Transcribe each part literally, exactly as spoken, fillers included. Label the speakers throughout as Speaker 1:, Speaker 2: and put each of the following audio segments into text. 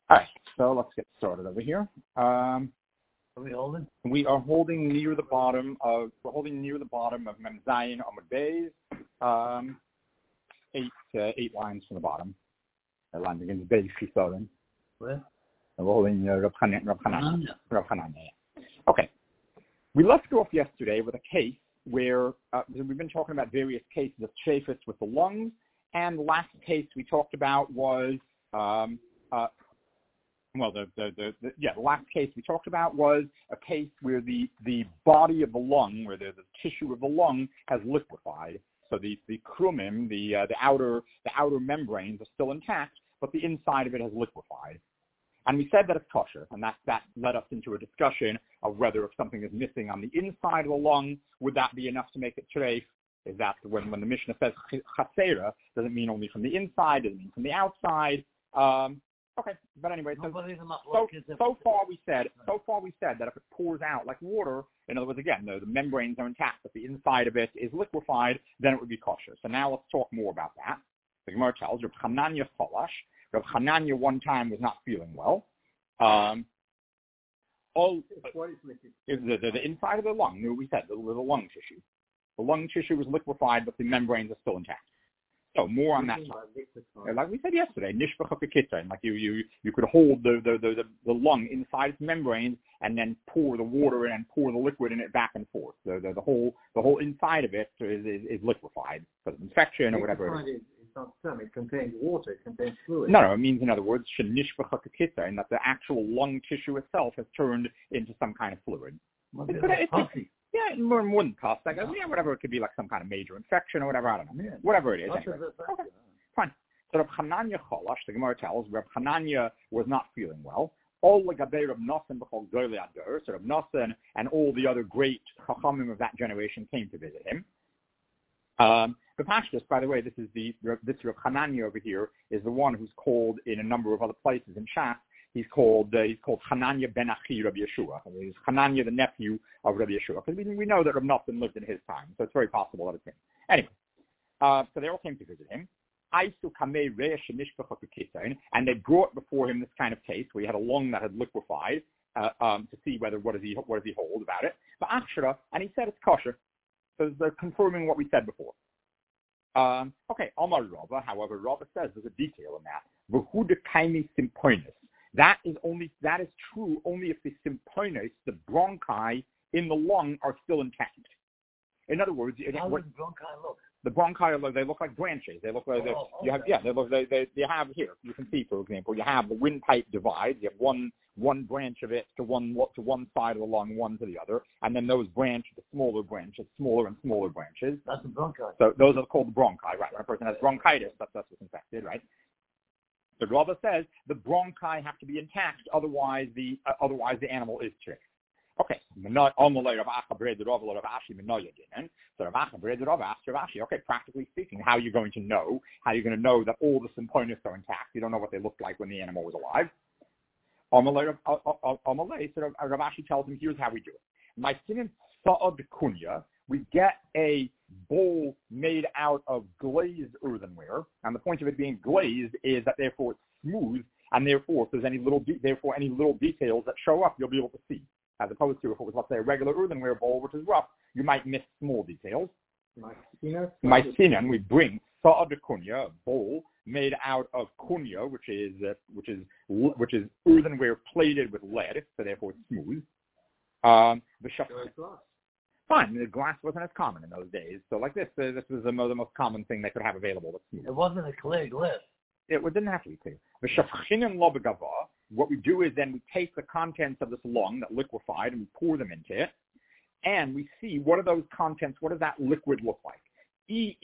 Speaker 1: All right, so let's get started over here. Um,
Speaker 2: Are we holding?
Speaker 1: we are holding near the bottom of we're holding near the bottom of Mem Zayin Amud Beis, um, eight uh, eight lines from the bottom. That line begins Beis Chisorin.
Speaker 2: Where?
Speaker 1: And we're holding uh, Rav Hanan- Rav Hananya. Rav Hananya. Okay, we left off yesterday with a case where uh, we've been talking about various cases of chafis with the lungs, and the last case we talked about was. Um, uh, Well, the, the, the, the yeah, the last case we talked about was a case where the, the body of the lung, where the, the tissue of the lung has liquefied. So the the krumim, the uh, the outer the outer membranes are still intact, but the inside of it has liquefied. And we said that it's kosher, and that that led us into a discussion of whether if something is missing on the inside of the lung, would that be enough to make it treif? Is that when when the Mishnah says chasera, does it mean only from the inside? Does it mean from the outside? Um, Okay, but anyway, so, so, so far we said so far we said that if it pours out like water, in other words, again, the, the membranes are intact, but the inside of it is liquefied, then it would be kosher. So now let's talk more about that. The Gemara tells Rav Hananya Cholash. Rav Hananya one time was not feeling well. Um, all is the, the, the inside of the lung. We said the, the lung tissue. The lung tissue was liquefied, but the membranes are still intact. So more on that. Like we said yesterday, nishbach kitayin, like you you you could hold the the, the the lung inside its membrane and then pour the water in and pour the liquid in it back and forth. The the, the whole the whole inside of it is is, is liquefied because of infection or whatever. It is.
Speaker 2: It's not term. It contains water. It contains fluid.
Speaker 1: No, no. It means, in other words, nishbach kitayin, that the actual lung tissue itself has turned into some kind of fluid.
Speaker 2: Well, it's, it's, it's,
Speaker 1: Yeah, more, more than pus. Like, yeah, whatever. It could be like some kind of major infection or whatever. I don't know. Yeah. Whatever it is. Anyway. Okay, fine. So Rav Hananya Cholash, the Gemara tells, Rav Hananya was not feeling well. All the Gaber of Nosson b'chol Goyli Adur, so Rav Nosson and all the other great Chachamim of that generation came to visit him. Um, the Pashtus, by the way, this is the this Rav Hananya over here is the one who's called in a number of other places in Shas. He's called uh, he's called Hananya ben Achi Rabbi Yeshua. He's Hananya, the nephew of Rabbi Yeshua, because we, we know that Rav Nosson lived in his time, so it's very possible that it's him. Anyway, uh, so they all came to visit him. And they brought before him this kind of case where he had a lung that had liquefied uh, um, to see whether what does he what does he hold about it. But Akshara, and he said it's kosher, so they're confirming what we said before. Um, okay, Amar Rava, however, Rava says there's a detail in that. V'hu dekaimi simpoinus. That is only that is true only if the sympoinus, the bronchi in the lung, are still intact. In other words, it,
Speaker 2: how
Speaker 1: what,
Speaker 2: does the bronchi look?
Speaker 1: The bronchi, they look like branches. They look like
Speaker 2: oh,
Speaker 1: you have
Speaker 2: okay.
Speaker 1: yeah. They look they, they they have here. You can see, for example, you have the windpipe divides. You have one one branch of it to one to one side of the lung, one to the other, and then those branches, the smaller branches, smaller and smaller branches.
Speaker 2: That's the bronchi.
Speaker 1: So those are called the bronchi, right? When a person has bronchitis, that's that's what's infected, right? The Rava says the bronchi have to be intact, otherwise the uh, otherwise the animal is tricked. Okay, so okay, practically speaking, how are you going to know? How are you going to know that all the sympoinus are intact? You don't know what they looked like when the animal was alive. Amalei, so Rav Ashi tells him, here's how we do it. My sinin sa'ad kunya, we get a bowl made out of glazed earthenware, and the point of it being glazed is that therefore it's smooth, and therefore if there's any little de- therefore any little details that show up, you'll be able to see. As opposed to if it was, let's say, a regular earthenware bowl, which is rough, you might miss small details. My sinan, we bring sa'ad kunya, a bowl made out of kunya, which is uh, which is which is earthenware plated with lead, so therefore it's smooth. Um, the shaf- Fine, the glass wasn't as common in those days, so like this, uh, this was the, mo- the most common thing they could have available. That's smooth.
Speaker 2: It wasn't a clear glass.
Speaker 1: It didn't have to be clear. The shafchinim lo begava. What we do is then we take the contents of this lung that liquefied and we pour them into it, and we see what are those contents, what does that liquid look like? If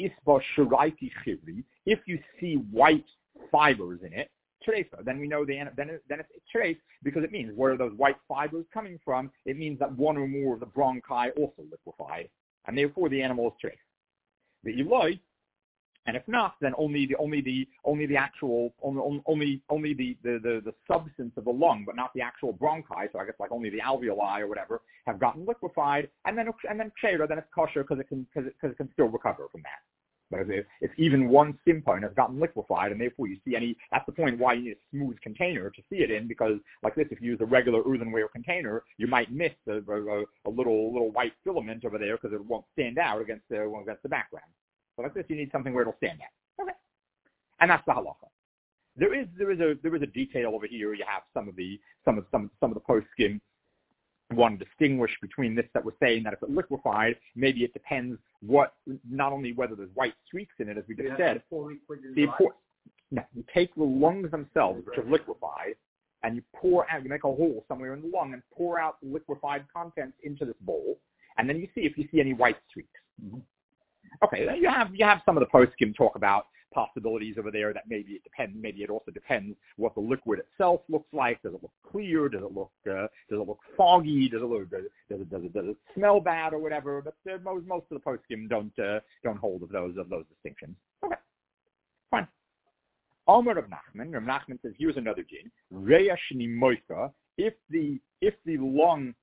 Speaker 1: you see white fibers in it, trefa, then we know the then, it, then it's treif because it means where are those white fibers coming from? It means that one or more of the bronchi also liquefied, and therefore the animal is treif. The eloi. And if not, then only the only the only the actual only only only the, the, the, the substance of the lung, but not the actual bronchi. So I guess like only the alveoli or whatever have gotten liquefied, and then and then kshera, then it's kosher because it can because it, it can still recover from that. But if it's even one stim point has gotten liquefied, and therefore you see any, that's the point why you need a smooth container to see it in, because like this, if you use a regular earthenware container, you might miss a, a, a little little white filament over there because it won't stand out against the, against the background. So like this, you need something where it'll stand out. Okay. And that's the halacha. There is there is a there is a detail over here. You have some of the some of some some of the post-skim want to distinguish between this that we're saying that if it liquefied, maybe it depends what, not only whether there's white streaks in it, as we just yeah, said. The import, no, you take the lungs themselves, which are liquefied, and you pour out, you make a hole somewhere in the lung and pour out the liquefied contents into this bowl, and then you see if you see any white streaks. Mm-hmm. Okay, you have you have some of the post-skim talk about possibilities over there that maybe it depends. Maybe it also depends what the liquid itself looks like. Does it look clear? Does it look uh, does it look foggy? Does it look does it does it, does it smell bad or whatever? But uh, most most of the post-skim don't uh, don't hold of those of those distinctions. Okay, fine. Omer Rav Nachman. Rav Nachman says here's another din. Reya shni moika. If the if the lung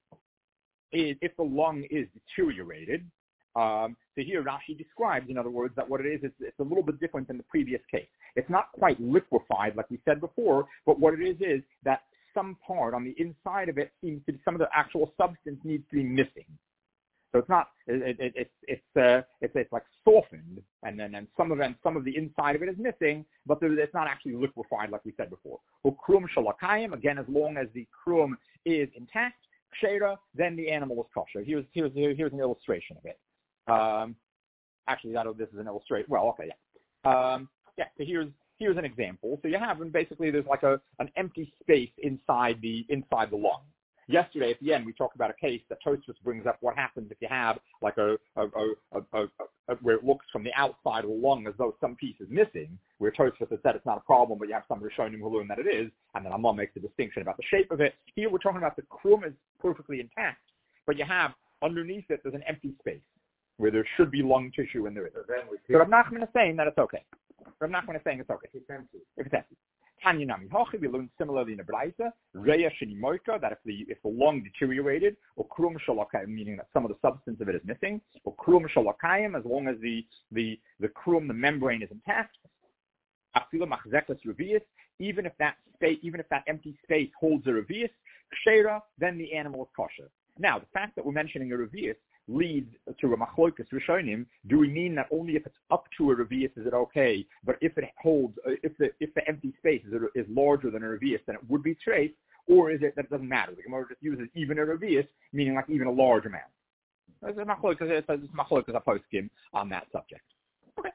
Speaker 1: is if the lung is deteriorated. Um, so here Rashi describes, in other words, that what it is, it's, it's a little bit different than the previous case. It's not quite liquefied like we said before, but what it is is that some part on the inside of it seems to be, some of the actual substance needs to be missing. So it's not, it, it, it's it's uh, it's it's like softened, and then and some of it, some of the inside of it is missing, but there, it's not actually liquefied like we said before. Ukrum shalakayim, again, as long as the krum is intact, kshera, then the animal is kosher. Here's here's here's an illustration of it. Um, actually, that, this is an illustration. Well, okay, yeah. Um, yeah, so here's here's an example. So you have, and basically there's like a an empty space inside the inside the lung. Yesterday, at the end, we talked about a case that Tosfos brings up what happens if you have like a, a, a, a, a, a where it looks from the outside of the lung as though some piece is missing, where Tosfos has said it's not a problem, but you have some Rishonim who learn that it is, and then Amon makes a distinction about the shape of it. Here we're talking about the krum is perfectly intact, but you have underneath it, there's an empty space where there should be lung tissue and there isn't. So Rav Nachman is saying that it's okay. Rav Nachman is saying it's okay. If it's empty. If it's empty. Tanya Nami Hochi, we learned similarly in the Braisa, Reya Sheni Moika, that if the if the lung deteriorated, or Krum Shalakayim, meaning that some of the substance of it is missing, or Krum Shalakayim, as long as the the the krum, the membrane is intact, Afila Machzekas Revius, even if that space, even if that empty space holds a Revius, Kshera, then the animal is kosher. Now, the fact that we're mentioning a Revius leads to a machlokas rishonim. Do we mean that only if it's up to a revius is it okay, but if it holds, uh, if the if the empty space is, is larger than a revius, then it would be trace, or is it that it doesn't matter? The Gemara just uses even a revius, meaning like even a large amount. There's a machlokas, there's a machlokas a post-skim on that subject. Okay.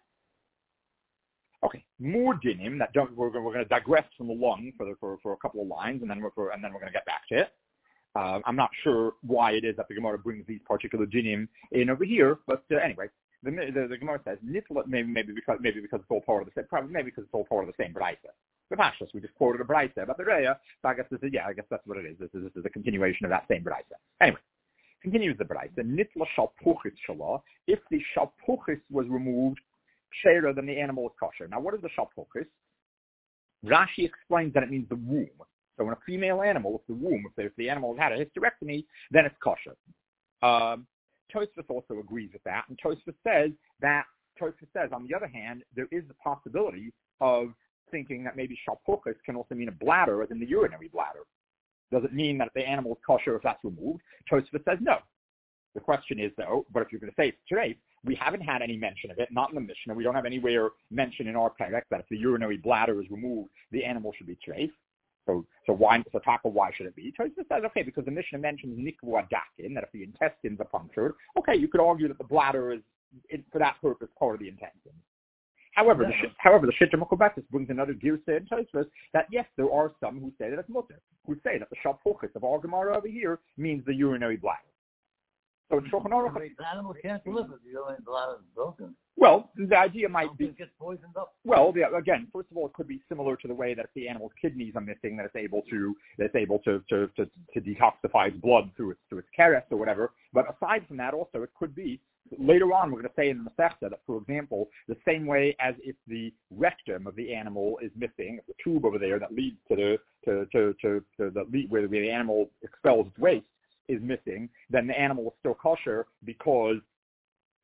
Speaker 1: Okay. More dinim that don't. We're, we're going to digress from the lung for the, for for a couple of lines, and then we're for, and then we're going to get back to it. Uh, I'm not sure why it is that the Gemara brings these particular dinim in over here, but uh, anyway, the, the, the Gemara says nitla, maybe maybe because maybe because it's all part of the same, probably maybe because it's all part of the same brayta. The Pashas, we just quoted a brayta about the Reya, so I guess this is yeah, I guess that's what it is. This is this is a continuation of that same brayta. Anyway, continues the brayta. Nitla shalpuchis shalah. If the shalpuchis was removed, kshera, then the animal is kosher. Now, what is the shalpuchis? Rashi explains that it means the womb. So when a female animal, if the womb, if the, if the animal has had a hysterectomy, then it's kosher. Um, Tosfos also agrees with that, and Tosfos says that, Tosfos says, on the other hand, there is the possibility of thinking that maybe shalpuchis can also mean a bladder, as in the urinary bladder. Does it mean that the animal is kosher if that's removed? Tosfos says no. The question is, though, but if you're going to say it's treif, we haven't had any mention of it, not in the Mishnah. We don't have anywhere mentioned in our perek that if the urinary bladder is removed, the animal should be treif. So, so why, so taka, why should it be? Tosfos says, okay, because the Mishnah mentions nikvu adakin, that if the intestines are punctured, okay, you could argue that the bladder is, in, for that purpose, part of the intestines. However, yeah. the, however, the Shitta Mukubakis brings another girsa in Tosfos that yes, there are some who say that it's mutter, who say that the shalpuchis of our Gemara over here means the urinary bladder. So in Shulchan Aruch,
Speaker 2: the animal can't live if the urinary bladder is broken.
Speaker 1: Well, the idea might be
Speaker 2: it gets poisoned up.
Speaker 1: Well, yeah, again, first of all, it could be similar to the way that if the animal's kidneys are missing, that it's able to that it's able to to, to, to detoxify its blood through its through its keres or whatever. But aside from that, also it could be later on. We're going to say in the Masechta that, for example, the same way as if the rectum of the animal is missing, if the tube over there that leads to the to to to, to the lead where the animal expels its waste is missing, then the animal is still kosher because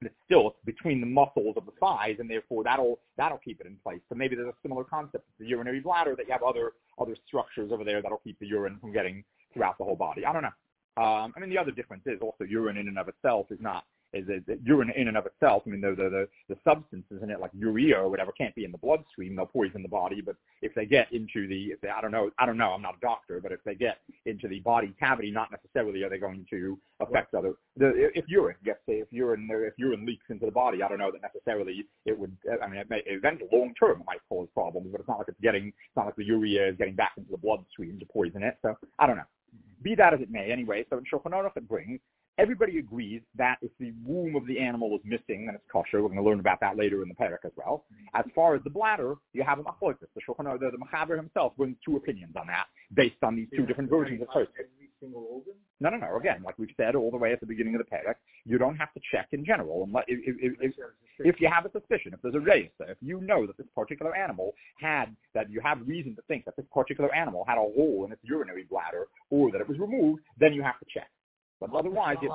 Speaker 1: but it's still between the muscles of the thighs, and therefore that'll that'll keep it in place. So maybe there's a similar concept with the urinary bladder, that you have other other structures over there that'll keep the urine from getting throughout the whole body. I don't know. Um, I mean, the other difference is also urine in and of itself is not is that urine in and of itself. I mean, the, the the the substances in it, like urea or whatever, can't be in the bloodstream. They'll poison the body. But if they get into the, if they, I don't know, I don't know, I'm not a doctor, but if they get into the body cavity, not necessarily are they going to affect other. The, if urine gets, if urine if urine leaks into the body, I don't know that necessarily it would. I mean, it may eventually long term it might cause problems, but it's not like it's getting, it's not like the urea is getting back into the bloodstream to poison it. So I don't know. Be that as it may, anyway. So in Shulchan Aruch it brings. Everybody agrees that if the womb of the animal is missing, then it's kosher. We're going to learn about that later in the parak as well. As far as the bladder, you have a machlokas. The Shulchan Aruch, the, the Mechaber himself brings two opinions on that, based on these two different versions of Tosfos. No, no, no. Again, like we've said all the way at the beginning of the parak, you don't have to check in general. And if, if, if, if you have a suspicion, if there's a reisa, if you know that this particular animal had, that you have reason to think that this particular animal had a hole in its urinary bladder, or that it was removed, then you have to check. But otherwise, it,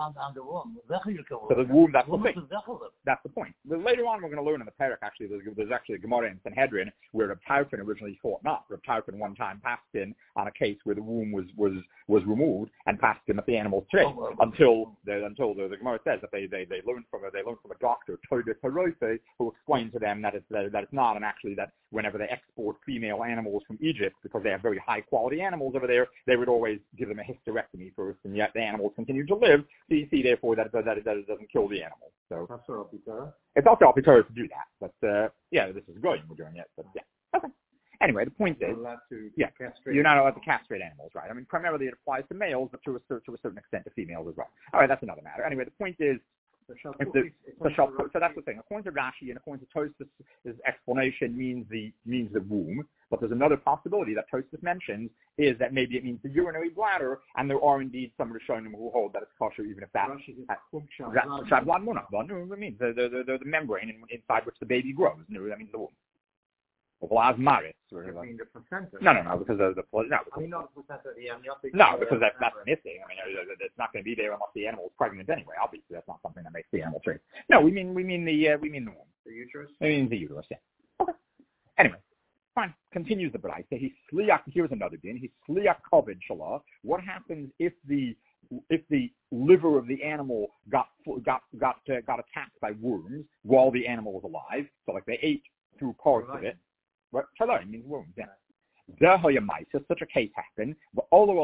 Speaker 1: so the womb, that's the thing. That's the point. But later on, we're going to learn in the parak, actually, there's, there's actually a Gemara in Sanhedrin where Reb Tarfon originally thought not. Reb Tarfon one time passed in on a case where the womb was was, was removed and passed in at the animal's trade oh, until the, until the, the Gemara says that they, they, they learned from a they learned from a doctor, Toide Taroife, who explained to them that it's that, that it's not, and actually that whenever they export female animals from Egypt, because they have very high quality animals over there, they would always give them a hysterectomy first, and yet the animals continue to live. So you see, therefore, that that, that, that it doesn't kill the animal. So it's also arbitrary to do that. But uh, yeah, this is good. We're doing it. But yeah, okay. Anyway, the point is, yeah, you're not allowed to castrate animals, right? I mean, primarily it applies to males, but to a to a certain extent to females as well. All right, that's another matter. Anyway, the point is. If the, the shop, so that's the thing. According to Rashi and according to Tosfos, his explanation means the means the womb. But there's another possibility that Tosfos mentions is that maybe it means the urinary bladder, and there are indeed some Rishonim who hold that it's kosher even if that. Shablad munach. No, it means the the the, the membrane inside which the baby grows. No, that means the womb. Well, maris. No, no, no, because of the no, because, no, because that's that's missing. I mean, it's not going to be there unless the animal is pregnant anyway. Obviously, that's not something that makes the animal trade. No, we mean we mean the uh, we mean the womb. The uterus. We mean the uterus. Yeah. Okay. Anyway, fine. Continues the Braisa. He sliach. Here's another din. He sliach kovid shalah. What happens if the if the liver of the animal got got got uh, got attacked by worms while the animal was alive? So like they ate through parts right. of it. What? Shalom means wounds, yeah. Such a case happened. The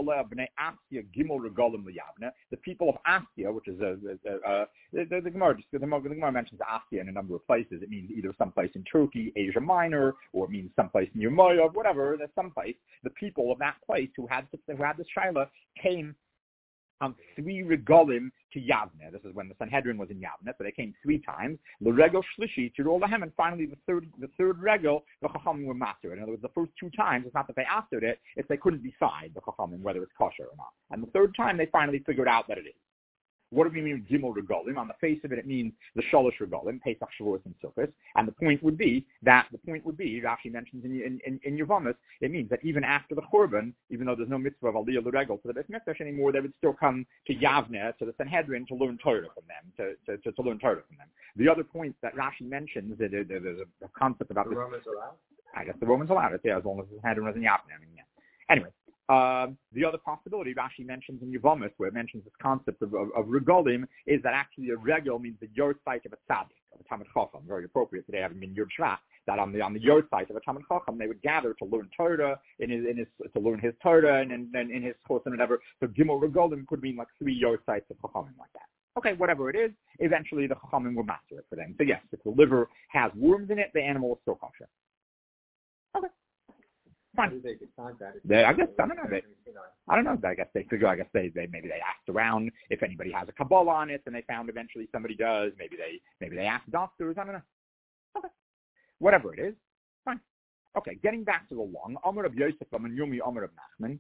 Speaker 1: people of Askia, which is a, a, a, a the, the, the, Gemara, the, the Gemara mentions Askia in a number of places. It means either someplace in Turkey, Asia Minor, or it means someplace near Moab, whatever. There's someplace. The people of that place who had who had this shaila came on three regalim to Yavne. This is when the Sanhedrin was in Yavne, so they came three times. The regel shlishi to Olahem, and finally the third the third regel, the Chachamim were mastered. In other words, the first two times, it's not that they mastered it, it's they couldn't decide, the Chachamim, whether it's kosher or not. And the third time, they finally figured out that it is. What do we mean Gimel Regalim? On the face of it, it means the Shalosh Regalim, Pesach, Shavuos, and Sukkot. And the point would be that, the point would be, Rashi mentions in, in, in, in Yevamos, it means that even after the Churban, even though there's no mitzvah of Aliyah L'Regel to the Beit Mikdash anymore, they would still come to Yavne, to the Sanhedrin, to learn Torah from them, to, to, to, to learn Torah from them. The other point that Rashi mentions, that there, there's a, a concept about
Speaker 2: the
Speaker 1: this.
Speaker 2: The Romans allowed?
Speaker 1: I guess the Romans allowed it, yeah, as long as the Sanhedrin was in Yavne. I mean, yeah. Anyway. Uh, the other possibility Rashi mentions in Yevamos, where it mentions this concept of, of, of regalim, is that actually a regel means the yahrzeit of a tzaddik, of a Talmid Chacham. Very appropriate today, having been Yud Shvat, that on the on the yahrzeit of a Talmid Chacham, they would gather to learn Torah in his in his to learn his Torah and and, and in his course and whatever. So Gimel regalim could mean like three yahrzeits of Chachamim like that. Okay, whatever it is, eventually the Chachamim will master it for them. So yes, if the liver has worms in it, the animal is still kosher. Okay. Fine.
Speaker 2: They decide that?
Speaker 1: They, I guess I don't know. They, I don't know. I guess they figure. I guess they, they maybe they asked around if anybody has a Kabbalah on it, and they found eventually somebody does. Maybe they maybe they asked doctors. I don't know. Okay, whatever it is, fine. Okay, getting back to the lung. Amar of Yosef, Amar Yumi, Amar of Nachman.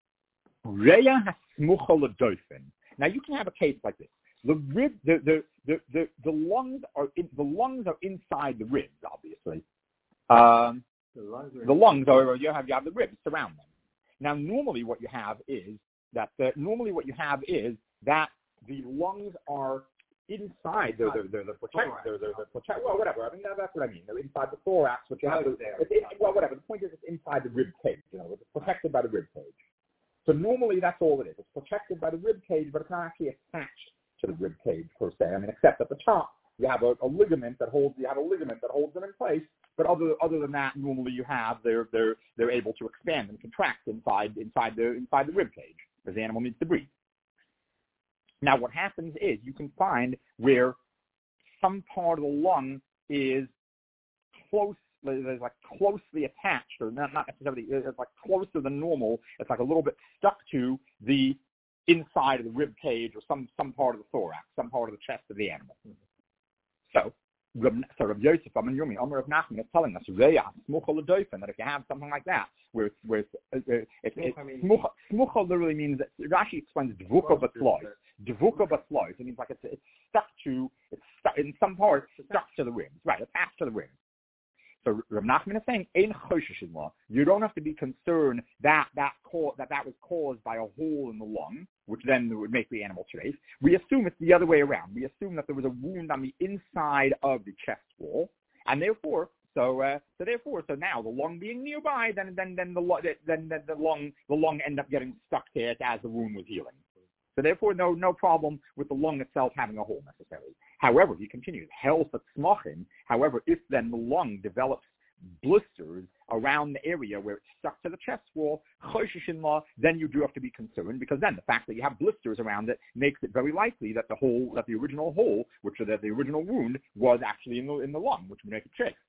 Speaker 1: Reya hasmucha l'dofen. Now you can have a case like this. The rib, the the the the, the lungs are in, the lungs are inside the ribs, obviously. Um.
Speaker 2: The lungs,
Speaker 1: the lungs are, you have, you have the ribs surround them. Now, normally what you have is that, the, normally what you have is that the lungs are inside the the the, the protect the, the, the protect well whatever I mean that, that's what I mean they're inside the thorax, which you have to, it's in, well whatever the point is it's inside the rib cage, you know, it's protected by the rib cage. So normally that's all it is. It's protected by the rib cage, but it's not actually attached to the rib cage per se. I mean, except at the top you have a, a ligament that holds you have a ligament that holds them in place. But other other than that, normally you have they're they're they're able to expand and contract inside inside the inside the rib cage as the animal needs to breathe. Now, what happens is you can find where some part of the lung is close, is like closely attached, or not, not necessarily, it's like closer than normal. It's like a little bit stuck to the inside of the rib cage or some, some part of the thorax, some part of the chest of the animal. So, so Rav Yosef, Amar Yumi, Amar Rav Nachman is telling us that if you have something like that, where it's, where it's, it, it, it, smucha, smucha literally means that Rashi explains dvuka batzlois. Dvuka batzlois. It means like it's, it's stuck to, it's stuck in some part, it's stuck to the ribs, right? Attached to the ribs. So Rav Nachman is saying, "Ein choshesh in law." You don't have to be concerned that that, co- that that was caused by a hole in the lung, which then would make the animal trace. We assume it's the other way around. We assume that there was a wound on the inside of the chest wall, and therefore, so uh, so therefore, so now the lung being nearby, then then then the then, then the lung the lung ended up getting stuck there as the wound was healing. So therefore, no no problem with the lung itself having a hole necessarily. However, he continues, hell smachim. However, if then the lung develops blisters around the area where it's stuck to the chest wall, choshesh law, then you do have to be concerned, because then the fact that you have blisters around it makes it very likely that the hole, that the original hole, which is that the original wound, was actually in the in the lung, which would make it shake.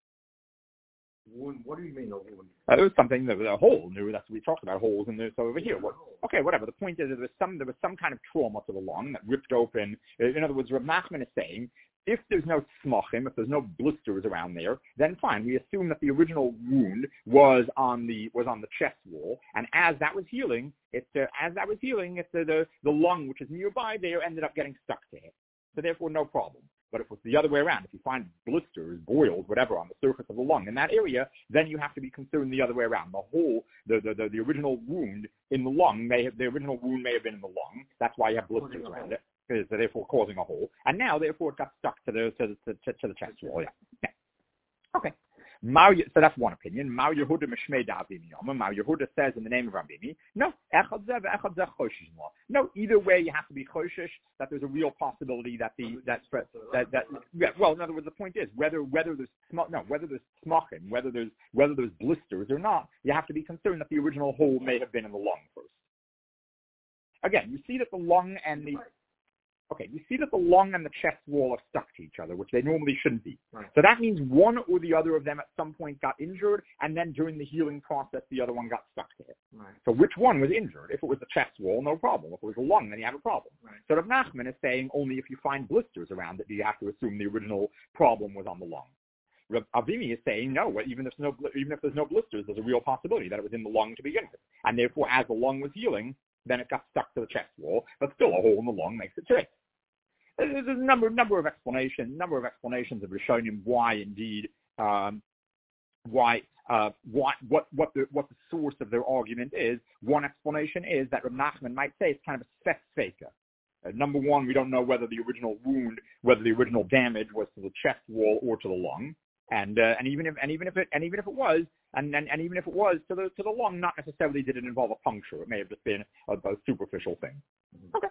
Speaker 2: What do you mean a wound?
Speaker 1: Uh, it was something that was a hole. That's what we talked about, holes in this over here. What, okay, whatever. The point is that there was some there was some kind of trauma to the lung that ripped open. In other words, Rav Nachman is saying, if there's no smachim, if there's no blisters around there, then fine. We assume that the original wound was on the was on the chest wall, and as that was healing, it uh, as that was healing, it's uh, the the lung, which is nearby there, ended up getting stuck to it. So therefore, no problem. But if it's the other way around, if you find blisters, boils, whatever, on the surface of the lung in that area, then you have to be concerned the other way around. The whole, the the, the, the original wound in the lung may have, the original wound may have been in the lung. That's why you have blisters around it, is therefore causing a hole. And now, therefore, it got stuck to the to the to, to the chest wall. Yeah. yeah. Okay. Mar, so that's one opinion. Mar Yehuda Mishmei Davimi Yoma. Mar Yehuda says in the name of Rabimi, no, echad zeh ve'echad zeh choshesh law. No, either way you have to be choshesh that there's a real possibility that the that that that yeah, well, in other words, the point is whether whether there's no whether there's smachim, whether there's whether there's blisters or not, you have to be concerned that the original hole may have been in the lung first. Again, you see that the lung and the Okay, you see that the lung and the chest wall are stuck to each other, which they normally shouldn't be. Right. So that means one or the other of them at some point got injured, and then during the healing process, the other one got stuck to it. Right. So which one was injured? If it was the chest wall, no problem. If it was the lung, then you have a problem. Right. So Rav Nachman is saying only if you find blisters around it do you have to assume the original problem was on the lung. Rav Avimi is saying no. Even if there's no even if there's no blisters, there's a real possibility that it was in the lung to begin with, and therefore, as the lung was healing, then it got stuck to the chest wall, but still a hole in the lung makes it shake. There's a number, number of explanations, number of explanations of Rishonim why indeed, um, why, uh, why, what, what the, what the source of their argument is. One explanation is that Rav Nachman might say it's kind of a spec uh, Number one, we don't know whether the original wound, whether the original damage was to the chest wall or to the lung, and uh, and even if and even if it and even if it was, and, and and even if it was to the to the lung, not necessarily did it involve a puncture. It may have just been a, a superficial thing. Okay,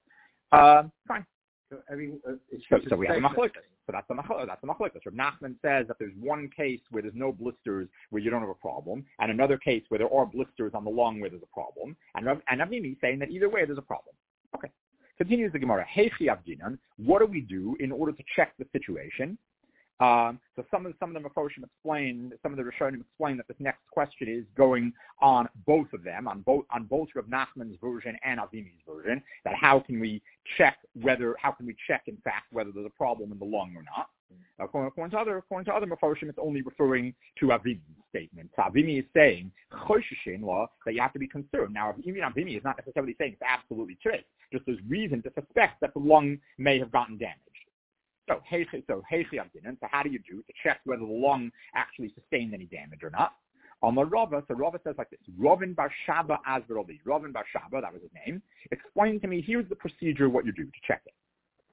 Speaker 1: uh, fine.
Speaker 2: So, I mean, uh,
Speaker 1: so, so we have a machlokes. So that's a machlokes. That's a machlokes. Rav Nachman says that there's one case where there's no blisters where you don't have a problem, and another case where there are blisters on the lung where there's a problem. And Rav and Avimi saying that either way there's a problem. Okay. Continues the Gemara. Heichi avdinan. What do we do in order to check the situation? Um, so some of some of the Mefoshim explain, some of the Rishonim explain that this next question is going on both of them, on both on both Rav Nachman's version and Avimi's version. That how can we check whether how can we check in fact whether there's a problem in the lung or not? According, according to other according to other Mefoshim, it's only referring to Avimi's statement. So Avimi is saying choshesh law that you have to be concerned. Now, even Avimi is not necessarily saying it's absolutely true. Just there's reason to suspect that the lung may have gotten damaged. So, so, so how do you do to check whether the lung actually sustained any damage or not? On the Rava, so Rava says like this, Ravin Bar Shaba Azveroli, Ravin Bar Shaba, that was his name, explain to me, here's the procedure, what you do to check it.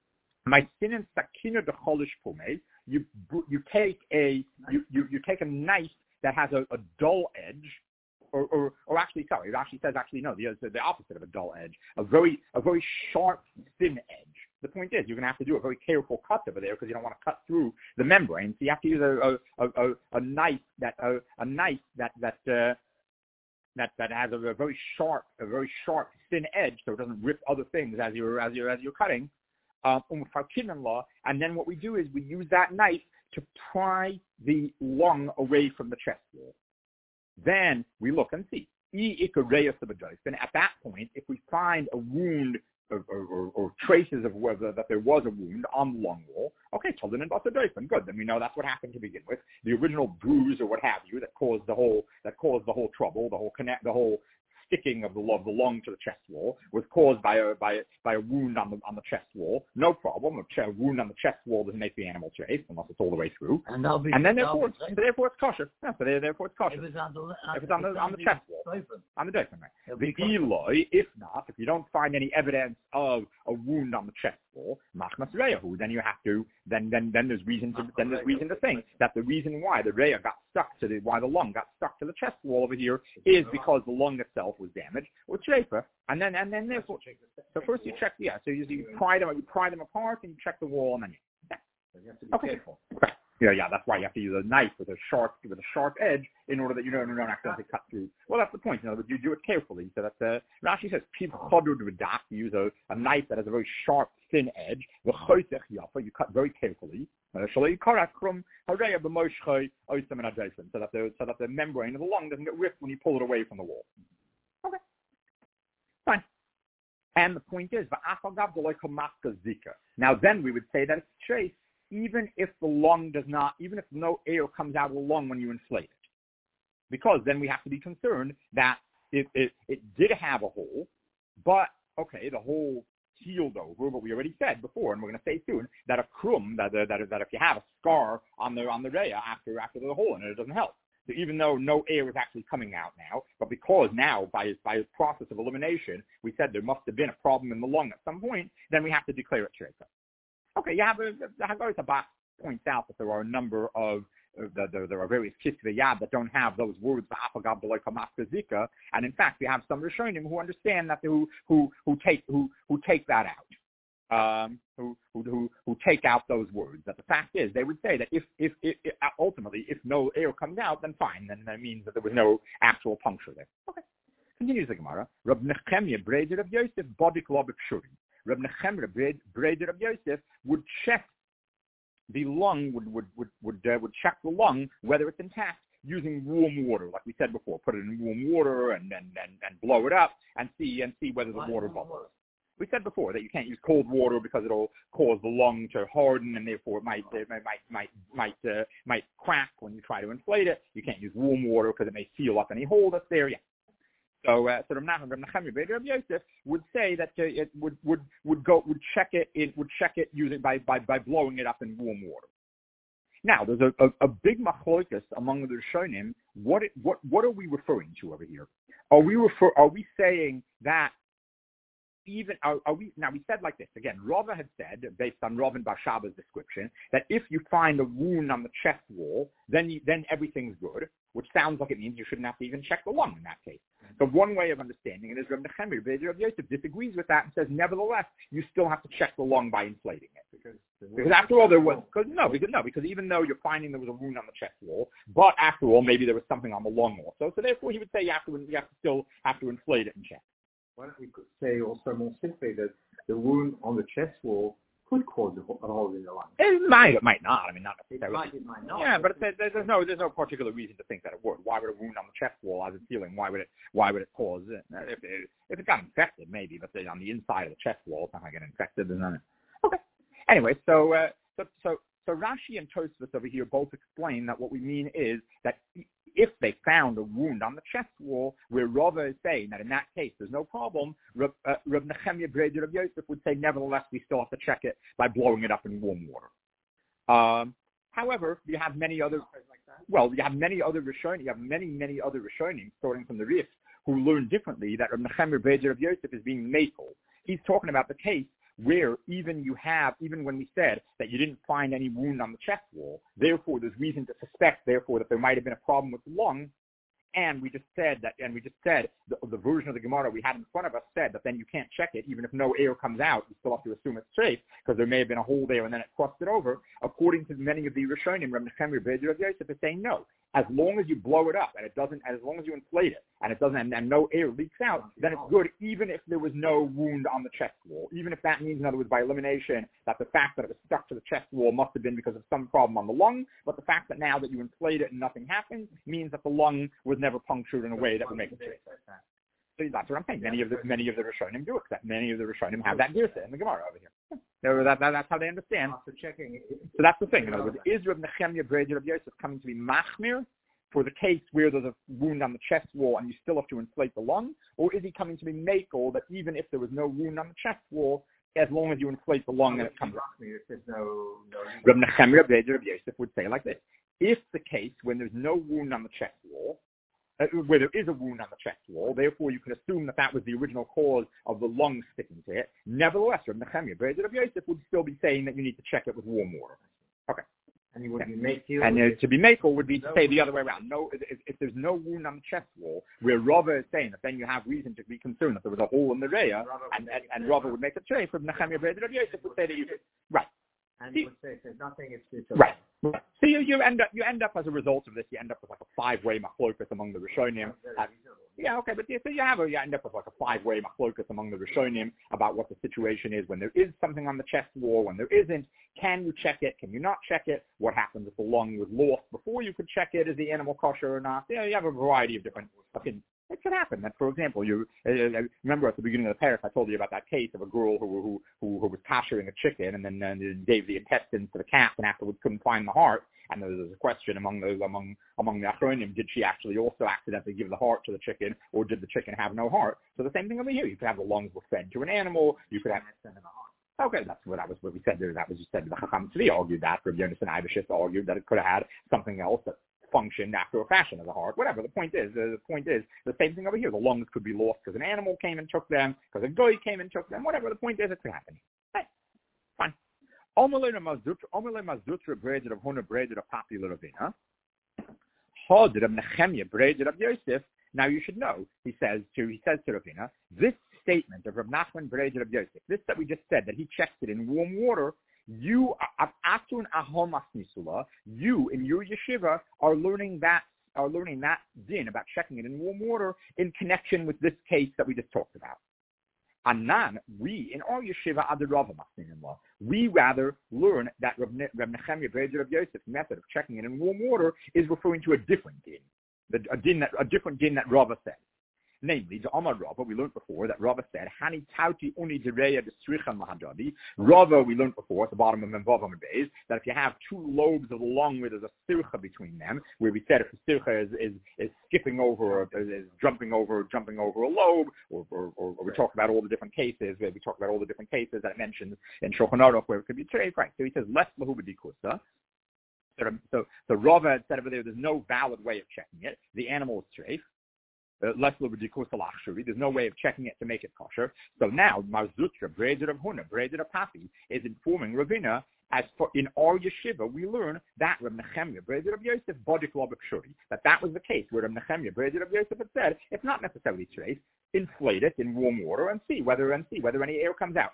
Speaker 1: My sin and sakina de cholish pume. You you take a you, you, you take a knife that has a, a dull edge, or, or or actually sorry, it actually says actually no, the the opposite of a dull edge, a very a very sharp thin edge. The point is, you're going to have to do a very careful cut over there because you don't want to cut through the membrane. So you have to use a a, a, a knife that a, a knife that that uh, that that has a, a very sharp a very sharp thin edge, so it doesn't rip other things as you're as you're as you're cutting. Um, and then what we do is we use that knife to pry the lung away from the chest wall. Then we look and see. And at that point, if we find a wound or, or, or, or traces of whether that there was a wound on the lung wall, okay, children and good. Then we know that's what happened to begin with. The original bruise or what have you that caused the whole that caused the whole trouble, the whole connect, the whole sticking of the, of the lung to the chest wall was caused by a by by a wound on the on the chest wall. No problem. A, ch- a wound on the chest wall doesn't make the animal chafe unless it's all the way through.
Speaker 2: And, be,
Speaker 1: and then therefore, so therefore it's kosher. Yeah, so therefore it's kosher.
Speaker 2: If it's on the, on
Speaker 1: if it's on the, on the chest wall,
Speaker 2: open.
Speaker 1: on the dofen, right? The Eloi, if not, if you don't find any evidence of a wound on the chest wall, machmas reyahu, then you have to then then then there's reason to then there's reason to think that the reason why the reya got stuck to the why the lung got stuck to the chest wall over here is because the lung itself was damaged with shrefa, and then and then therefore so first you check yeah so you, you pry them you pry them apart and you check the wall and then you yeah.
Speaker 2: You have to be
Speaker 1: okay.
Speaker 2: careful.
Speaker 1: Okay. Yeah, yeah, that's why you have to use a knife with a sharp with a sharp edge in order that you don't, you don't accidentally cut through. Well, that's the point. You know, but you do it carefully. So that's uh, Rashi says people you use a, a knife that has a very sharp, thin edge. You cut very carefully. So that the so that the membrane of the lung doesn't get ripped when you pull it away from the wall. Okay, fine. And the point is, now then we would say that it's trace. Even if the lung does not, even if no air comes out of the lung when you inflate it. Because then we have to be concerned that it, it, it did have a hole, but, okay, the hole healed over, but we already said before, and we're going to say soon, that a krum, that, that, that if you have a scar on the on the reya after, after the hole in it, it doesn't help. So even though no air is actually coming out now, but because now, by, by a process of elimination, we said there must have been a problem in the lung at some point, then we have to declare it shrefa. Okay, you have a, the Haggadah Tabak points out that there are a number of, uh, the, the, there are various kisvei yad that don't have those words, and in fact, we have some Rishonim who understand that, who, who, who take, who, who take that out, um, who, who, who, who take out those words. That the fact is, they would say that if, if, if, if ultimately, if no air comes out, then fine, then that means that there was no actual puncture there. Okay. Continues the Gemara. Rab Nechemia braided of Yosef, bodik lobik shuri. Reb Nechemia, Breder of Yosef, would check the lung, would would would would, uh, would check the lung whether it's intact using warm water, like we said before. Put it in warm water and and, and, and blow it up and see and see whether the water bubbles. We said before that you can't use cold water because it'll cause the lung to harden and therefore it might it might might might uh, might crack when you try to inflate it. You can't use warm water because it may seal up any hole that's there. Yeah. So, uh, so Reb Nechemia Breder of Yosef would say that uh, it would, would would go would check it it would check it using by, by, by blowing it up in warm water. Now, there's a, a, a big machlokas among the Rishonim. What it, what what are we referring to over here? Are we refer Are we saying that even are, are we now? We said like this again. Rava had said, based on Rav and Bar Shabba's description, that if you find a wound on the chest wall, then you, then everything's good. Which sounds like it means you shouldn't have to even check the lung in that case. So one way of understanding it is Reb Nechemia Breder of Yosef disagrees with that and says, nevertheless, you still have to check the lung by inflating it. Because, because after all, there was, because, no, because, no, because even though you're finding there was a wound on the chest wall, but after all, maybe there was something on the lung also. So therefore, he would say you have to, you have to still have to inflate it and check.
Speaker 2: Why don't we say also more simply that the wound on the chest wall could cause a hole in the lung?
Speaker 1: It might, it might not. I mean, not necessarily.
Speaker 2: It might, it might not.
Speaker 1: Yeah, but there's, there's no, there's no particular reason to think that it would. Why would a wound on the chest wall has a feeling? Why would it, why would it cause it? If it, if it got infected, maybe, but on the inside of the chest wall, it's not going to get infected. There's none. Okay. Anyway, so, uh, so, so, so Rashi and Tosfos over here both explain that what we mean is that if they found a wound on the chest wall, where Rava is saying that in that case there's no problem, Reb, uh, Reb Nechemia Breder of Yosef would say nevertheless we still have to check it by blowing it up in warm water. Um, however, you have many other, well, you have many other Rishonim, you have many, many other Rishonim, starting from the Rif, who learn differently that Reb Nechemia Breder of Yosef is being makel. He's talking about the case where even you have, even when we said that you didn't find any wound on the chest wall, therefore there's reason to suspect, therefore, that there might have been a problem with the lung. And we just said that, and we just said the, the version of the Gemara we had in front of us said that then you can't check it, even if no air comes out, you still have to assume it's safe because there may have been a hole there and then it crossed it over. According to many of the Rishonim, Reb Nechemia B'Ezer Rav Yosef is saying no. As long as you blow it up and it doesn't, as long as you inflate it and it doesn't, and, and no air leaks out, then it's good, even if there was no wound on the chest wall. Even if that means, in other words, by elimination, that the fact that it was stuck to the chest wall must have been because of some problem on the lung, but the fact that now that you inflate it and nothing happens means that the lung was never punctured in a way that would make it safe. So that's what I'm saying. Many of the many of the Rishonim do accept. Many of the Rishonim have that girsa in the Gemara over here. So that, that, that's how they understand. So that's the thing. In other words, is Reb Nechemia B'Ezer Rav Yosef coming to be machmir for the case where there's a wound on the chest wall and you still have to inflate the lung, or is he coming to be makel that even if there was no wound on the chest wall, as long as you inflate the lung and it comes out? Reb Nechemia B'Ezer Rav Yosef would say like this: if the case when there's no wound on the chest wall, Uh, where there is a wound on the chest wall, therefore you can assume that that was the original cause of the lung sticking to it. Nevertheless, Reb Nechemia B'Ezer Rav Yosef would still be saying that you need to check it with warm water. Okay.
Speaker 2: And he would be makel.
Speaker 1: And uh, to be makel would be to say the other way around. No, if, if there's no wound on the chest wall, where Rava is saying that then you have reason to be concerned that there was a hole in the reya, and, and, and Rava would make a trade. Reb Nechemia B'Ezer Rav Yosef would say that you right.
Speaker 2: And he would say there's nothing, it's, it's
Speaker 1: right. right. So you, you end up you end up as a result of this, you end up with like a five-way machlokas among the Rishonim. Uh, yeah, okay, but yeah, so you have a, you end up with like a five-way machlokas among the Rishonim about what the situation is when there is something on the chest wall, when there isn't. Can you check it? Can you not check it? What happens if the lung was lost before you could check it? Is the animal kosher or not? Yeah, you have a variety of different opinions. It could happen. That, for example, you uh, remember at the beginning of the parak, I told you about that case of a girl who who who, who was koshering a chicken and then uh, gave the intestines to the cat and afterwards couldn't find the heart. And there was a question among those among among the achronim: did she actually also accidentally give the heart to the chicken, or did the chicken have no heart? So the same thing over here. You could have the lungs were fed to an animal. You could have Okay, that's what I was. What we said there. That was just said. The Chacham Tzvi argued that. Rabbi Yonasan Eibeshitz argued that it could have had something else that functioned after a fashion of the heart. Whatever. The point is, the point is the same thing over here. The lungs could be lost because an animal came and took them, because a goy came and took them. Whatever. The point is, it could happen. Right. Fine. Omelei mazutra, omelei mazutra braided of Huna braided of popular Ravina. Hoded of Nechemia braided of Yosef. Now you should know. He says to he says to Ravina, this statement of Rav Nachman braided of Yosef, this that we just said that he checks it in warm water. You atun ahomas nisula. You in your yeshiva are learning that are learning that din about checking it in warm water in connection with this case that we just talked about. Anan, we in our yeshiva adarava masninimla, we rather learn that Rav Nechemia B'Ezer Rav Yosef's method of checking it in warm water is referring to a different din, the, a din that a different din that Rava said. Namely, the Amar Rava, we learned before that Rava said, Hani Tauti Uni Dereya Destricha Mahadadi. Rava, we learned before at the bottom of Memvav Amar Beis, that if you have two lobes of the lung where there's a sircha between them, where we said if the sircha is, is, is skipping over, or is jumping over, jumping over a lobe, or, or, or, or we talk about all the different cases, where we talk about all the different cases that it mentions in Shulchan Aruch where it could be treif, right? So he says, less lahu b'dikusa. So, so, so Rava said over there, there's no valid way of checking it. The animal is treif. Uh, There's no way of checking it to make it kosher. So now, Marzutra, Breder of Huna, Breder of Papi, is informing Ravina, as for in our yeshiva, we learn that Rav Nechemia, Breder of Yosef, Bodik Lobek Shuri, that that was the case where Rav Nechemia, Breder of Yosef had said, it's not necessarily trace, inflate it in warm water and see whether and see whether any air comes out.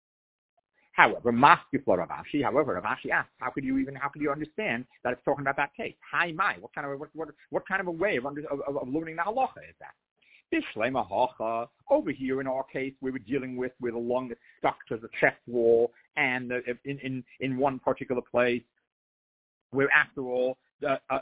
Speaker 1: However, Maskifla Rav Ashi, however, Rav Ashi asked, how could you even, how could you understand that it's talking about that case? Hi, my, what kind of, what, what, what kind of a way of, under, of, of, of learning the halacha is that? Bishlema hacha. Over here in our case, we were dealing with with a lung that's stuck to the chest wall, and uh, in in in one particular place, where after all, uh, uh,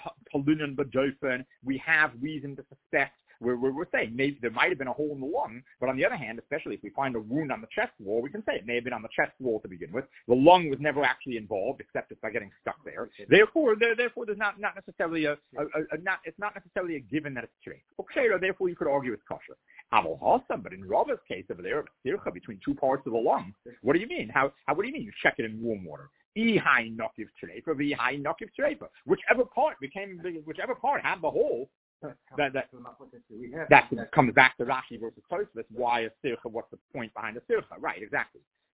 Speaker 1: uh, we have reason to suspect. We're, we're, we're saying maybe there might have been a hole in the lung, but on the other hand, especially if we find a wound on the chest wall, we can say it may have been on the chest wall to begin with. The lung was never actually involved, except it's by getting stuck there. Therefore, there, therefore, there's not, not necessarily a, a, a, a not it's not necessarily a given that it's straight. Okay, therefore, you could argue it's kosher. Aval Hassam, but in Rava's case over there, sircha between two parts of the lung. What do you mean? How, how what do you mean? You check it in warm water. Ihai nokiv treifa, v'ihai nokiv treifa. Whichever part became, whichever part had the hole. That, that, that comes back to Rashi versus Tosfos. Why a sircha? What's the point behind a sircha? Right, exactly.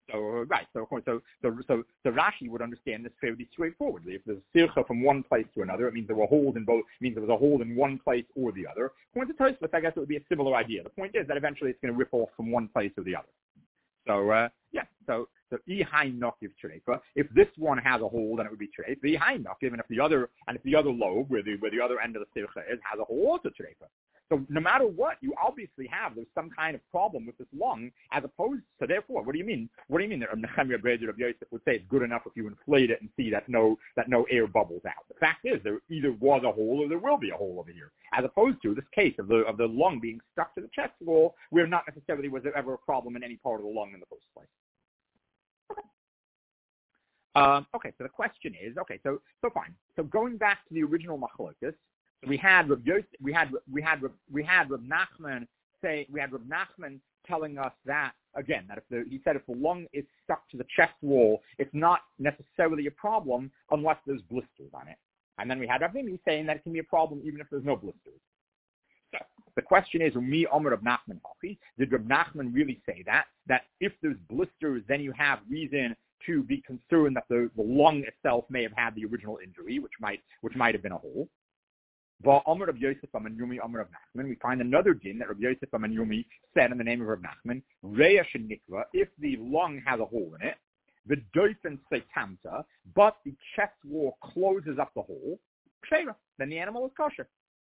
Speaker 1: So right, so so so so so Rashi would understand this fairly straightforwardly. If there's sircha from one place to another, it means there were holes in both. It means there was a hole in one place or the other. According to Tosfos, I guess it would be a similar idea. The point is that eventually it's going to rip off from one place or the other. So uh, yeah, so so ihai nokiv treifa. If this one has a hole, then it would be treifa. Ihai nokiv, and if the other and if the other lobe, where the where the other end of the sircha is, has a hole, also treifa. So no matter what, you obviously have there's some kind of problem with this lung, as opposed. So therefore, what do you mean? What do you mean that Nechemia Breder of Yosef would say it's good enough if you inflate it and see that no that no air bubbles out? The fact is there either was a hole or there will be a hole over here, as opposed to this case of the of the lung being stuck to the chest wall, where not necessarily was there ever a problem in any part of the lung in the first place. Okay. Um, okay. So the question is, okay. So so fine. So going back to the original machlokas. We had Reb Yosef, we had we had we had Reb Nachman say we had Reb Nachman telling us that again that if the he said if the lung is stuck to the chest wall, it's not necessarily a problem unless there's blisters on it. And then we had Reb Nimi saying that it can be a problem even if there's no blisters. So the question is, me Omer Reb Nachman Hachi, did Reb Nachman really say that that if there's blisters, then you have reason to be concerned that the, the lung itself may have had the original injury, which might which might have been a hole. We find another din that Rabbi Yosef Amanyumi said in the name of Rabbi Nachman, Reya shenikva, if the lung has a hole in it, the doifen setamta, but the chest wall closes up the hole, then the animal is kosher.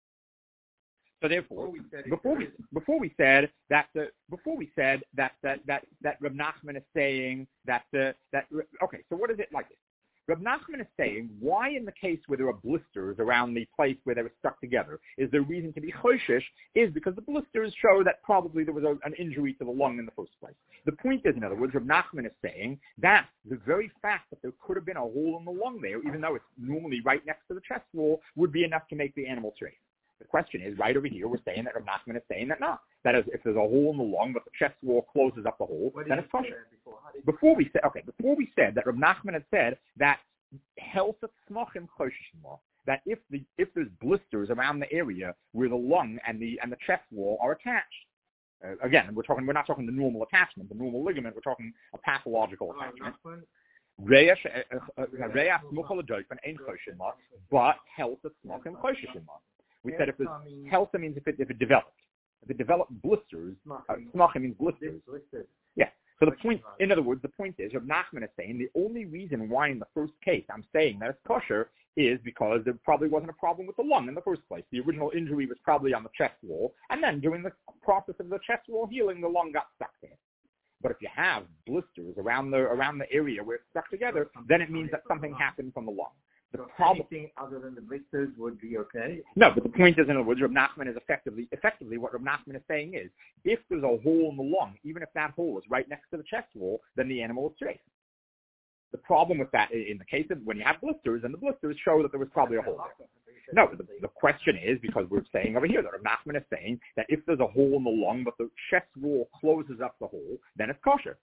Speaker 1: So therefore, before we before we said that the before we said that that that that Rabbi Nachman is saying that the that okay, so what is it like this? Reb Nachman is saying, why in the case where there are blisters around the place where they were stuck together, is there reason to be choshish, is because the blisters show that probably there was a, an injury to the lung in the first place. The point is, in other words, Reb Nachman is saying that the very fact that there could have been a hole in the lung there, even though it's normally right next to the chest wall, would be enough to make the animal trace. The question is, right over here, we're saying that Reb Nachman is saying that no. That is, if there's a hole in the lung, but the chest wall closes up the hole, then it's kosher. Before? before we said, okay, before we said that Reb Nachman had said that helsat smachim choshishma, that if the if there's blisters around the area where the lung and the and the chest wall are attached. Uh, again, we're talking, we're not talking the normal attachment, the normal ligament. We're talking a pathological attachment. Reya smucha l'doifen ein choshishma, but helsat smachim choshishma. We said if it's helsa means if it if it developed. If it developed blisters, smachim uh, means blisters. Yeah. So the point, in other words, the point is, Reb Nachman is saying the only reason why in the first case I'm saying that it's kosher is because there probably wasn't a problem with the lung in the first place. The original injury was probably on the chest wall, and then during the process of the chest wall healing, the lung got stuck there. But if you have blisters around the around the area where it's stuck together, then it means that something happened from the lung. The
Speaker 2: so
Speaker 1: problem,
Speaker 2: anything other than the blisters would be okay?
Speaker 1: No, but the point is, in other words, Reb Nachman is effectively, effectively what Reb Nachman is saying is, if there's a hole in the lung, even if that hole is right next to the chest wall, then the animal is straight. The problem with that, in the case of when you have blisters, and the blisters show that there was probably a hole there. No, the, the question is, because we're saying over here that Reb Nachman is saying that if there's a hole in the lung, but the chest wall closes up the hole, then it's kosher.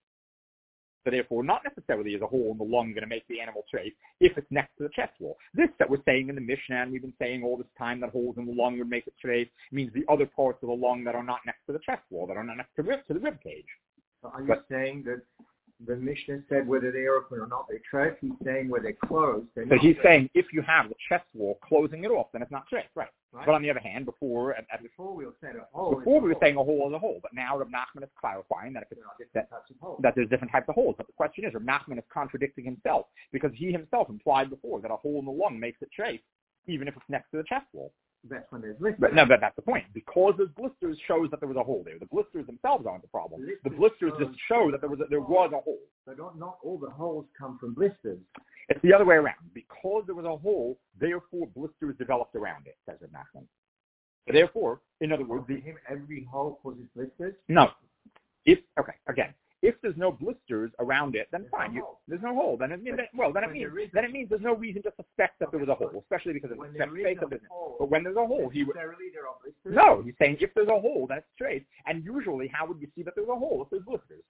Speaker 1: So therefore, not necessarily is a hole in the lung going to make the animal trace if it's next to the chest wall. This that we're saying in the Mishnah, and we've been saying all this time that holes in the lung would make it trace, means the other parts of the lung that are not next to the chest wall, that are not next to, rib, to the rib cage.
Speaker 2: So are you
Speaker 1: but,
Speaker 2: saying that the Mishnah said whether they open or not they trace? He's saying whether they close.
Speaker 1: So he's trace. saying if you have the chest wall closing it off, then it's not trace, right? Right. But on the other hand, before at, at,
Speaker 2: before we were saying a hole,
Speaker 1: before we were
Speaker 2: hole.
Speaker 1: saying a hole is a hole, but now Reb Nachman is clarifying that, if it's, that, that there's different types of holes. But the question is, Reb Nachman is contradicting himself because he himself implied before that a hole in the lung makes it trace, even if it's next to the chest wall.
Speaker 2: That's when there's blisters.
Speaker 1: But no, but that's the point. Because there's blisters shows that there was a hole there. The blisters themselves aren't the problem. Blisters the blisters just show that there was a, there was a hole.
Speaker 2: But not, not all the holes come from blisters.
Speaker 1: It's the other way around. Because there was a hole, therefore blisters developed around it, says Reb Nachman. So therefore, in other words,
Speaker 2: the, him every hole causes blisters?
Speaker 1: No. If okay, again, if there's no blisters around it, then
Speaker 2: there's
Speaker 1: fine.
Speaker 2: No
Speaker 1: you, there's no hole. Then it means that, well, then it means is, then it means there's no reason to suspect that
Speaker 2: okay,
Speaker 1: there was a hole, especially because of the face of it.
Speaker 2: Hole,
Speaker 1: but when there's a hole, he would.
Speaker 2: There are blisters?
Speaker 1: No, he's saying if there's a hole, then it's straight. And usually, how would you see that there's a hole if there's blisters?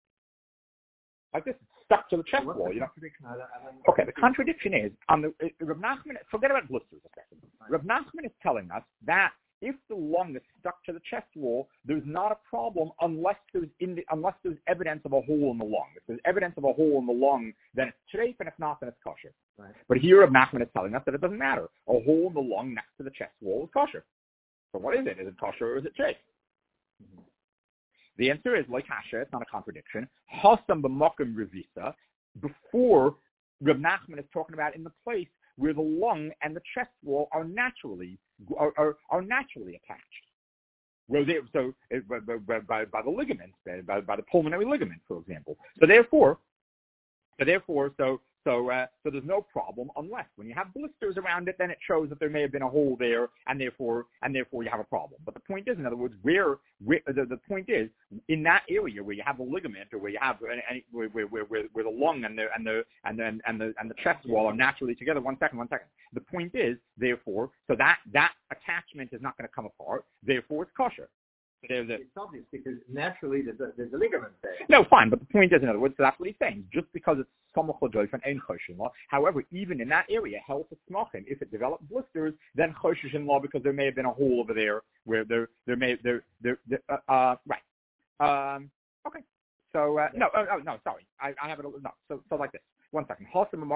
Speaker 1: Like this, it's stuck to the chest
Speaker 2: so
Speaker 1: wall. You know.
Speaker 2: I don't, I don't
Speaker 1: Okay, the contradiction is on the uh, Reb Nachman. Forget about blisters a second. Right. Reb Nachman is telling us that if the lung is stuck to the chest wall, there's not a problem unless there's in the, unless there's evidence of a hole in the lung. If there's evidence of a hole in the lung, then it's treif, and if not, then it's kosher.
Speaker 2: Right.
Speaker 1: But here, Rav Nachman is telling us that it doesn't matter. A hole in the lung next to the chest wall is kosher. So what is it? Is it kosher or is it treif? Mm-hmm. The answer is like kasha. It's not a contradiction. Hasam b'makom revisa. Before Rav Nachman is talking about in the place where the lung and the chest wall are naturally are, are, are naturally attached. Where they, so by, by, by, by the ligaments, by, by the pulmonary ligament, for example. So therefore, so therefore, so so uh, so there's no problem unless when you have blisters around it, then it shows that there may have been a hole there, and therefore and therefore you have a problem. But the point is, in other words, where, where the, the point is in that area where you have the ligament or where you have any, where, where, where, where the lung and the and the and the and the and the chest wall are naturally together. One second, one second. The point is, therefore, so that that attachment is not going to come apart. Therefore, it's kosher. There's a,
Speaker 2: it's obvious because naturally there's a, there's a ligament there.
Speaker 1: No, fine, but the point is, in other words, that's what he's saying. Just because it's samach l'doif and ein choshen law, however, even in that area, health is smachim. If it develops blisters, then choshen law because there may have been a hole over there where there there may there there, there uh, uh, right. Um, okay. So uh, no, oh, oh, no, sorry, I, I have it. No, so so like this. One second.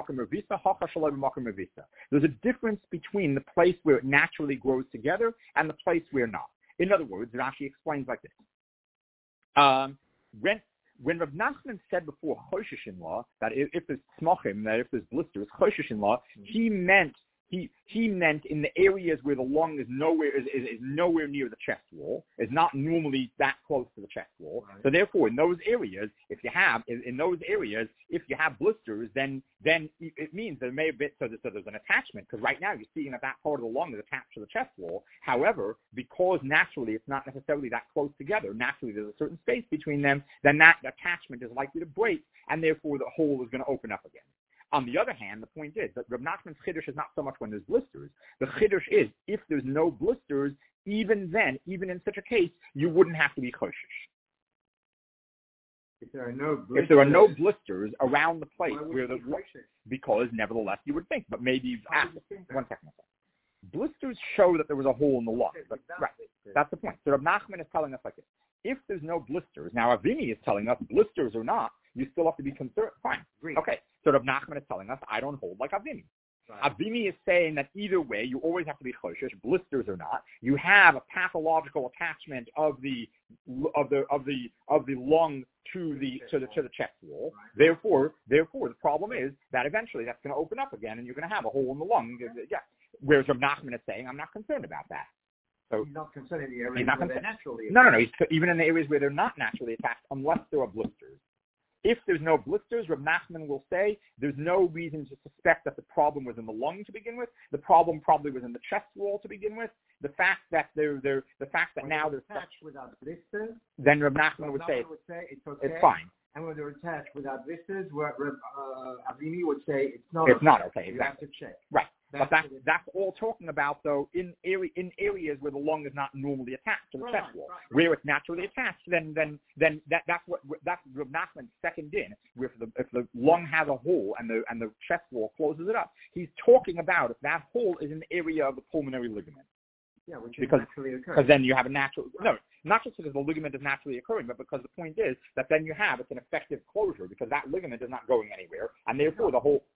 Speaker 1: There's a difference between the place where it naturally grows together and the place where not. In other words, Rashi explains like this. Um, when when Rav Nachman said before Choshishin law that if, if there's smachim, that if there's blisters, Choshishin law, mm-hmm. he meant he he meant in the areas where the lung is nowhere is, is, is nowhere near the chest wall, is not normally that close to the chest wall. Right. So therefore, in those areas, if you have in, in those areas, if you have blisters, then then it means there may have been so, so there's an attachment because right now you're seeing that that part of the lung is attached to the chest wall. However, because naturally it's not necessarily that close together, naturally there's a certain space between them, then that attachment is likely to break, and therefore the hole is going to open up again. On the other hand, the point is that Rav Nachman's chiddush is not so much when there's blisters. The chiddush is if there's no blisters, even then, even in such a case, you wouldn't have to be choshish.
Speaker 2: If there are no blisters,
Speaker 1: if there are no blisters around the place where the because nevertheless you would think, but maybe you've asked. One second. Blisters show that there was a hole in the lung. But, right, that's the point. So Rav Nachman is telling us like this: if there's no blisters, now Avini is telling us blisters or not, you still have to be concerned. Fine. Great. Okay. So Rav Nachman is telling us, I don't hold like Avini. Right. Avini is saying that either way, you always have to be choshish, blisters or not. You have a pathological attachment of the of the of the of the lung to the to the to the chest wall. Right. Therefore, therefore, the problem is that eventually that's going to open up again, and you're going to have a hole in the lung. Yeah. Whereas Rav Nachman is saying, I'm not concerned about that. So
Speaker 2: he's not concerned in the areas where they're naturally attached.
Speaker 1: No, no, no. He's, even in the areas where they're not naturally attached, unless there are blisters. If there's no blisters, Rav Nachman will say there's no reason to suspect that the problem was in the lung to begin with. The problem probably was in the chest wall to begin with. The fact that they're, they're the fact that when now they're
Speaker 2: attached without blisters,
Speaker 1: then Rav Nachman would, say,
Speaker 2: would say it's okay.
Speaker 1: It's fine.
Speaker 2: And when they're attached without blisters, where uh, Avini would say it's not.
Speaker 1: It's
Speaker 2: okay.
Speaker 1: not okay.
Speaker 2: You
Speaker 1: Exactly.
Speaker 2: have to check.
Speaker 1: Right.
Speaker 2: That's
Speaker 1: but that's, that's all talking about, though, in area, in areas where the lung is not normally attached to the
Speaker 2: right,
Speaker 1: chest wall.
Speaker 2: Right, right.
Speaker 1: Where it's naturally attached, then then then that that's what that's Rav Nachman's second in. Where if the if the lung has a hole and the and the chest wall closes it up, he's talking about if that hole is in the area of the pulmonary ligament.
Speaker 2: Yeah, which is
Speaker 1: because,
Speaker 2: naturally occurring.
Speaker 1: Because then you have a natural no, not just because the ligament is naturally occurring, but because the point is that then you have it's an effective closure because that ligament is not going anywhere, and therefore the whole.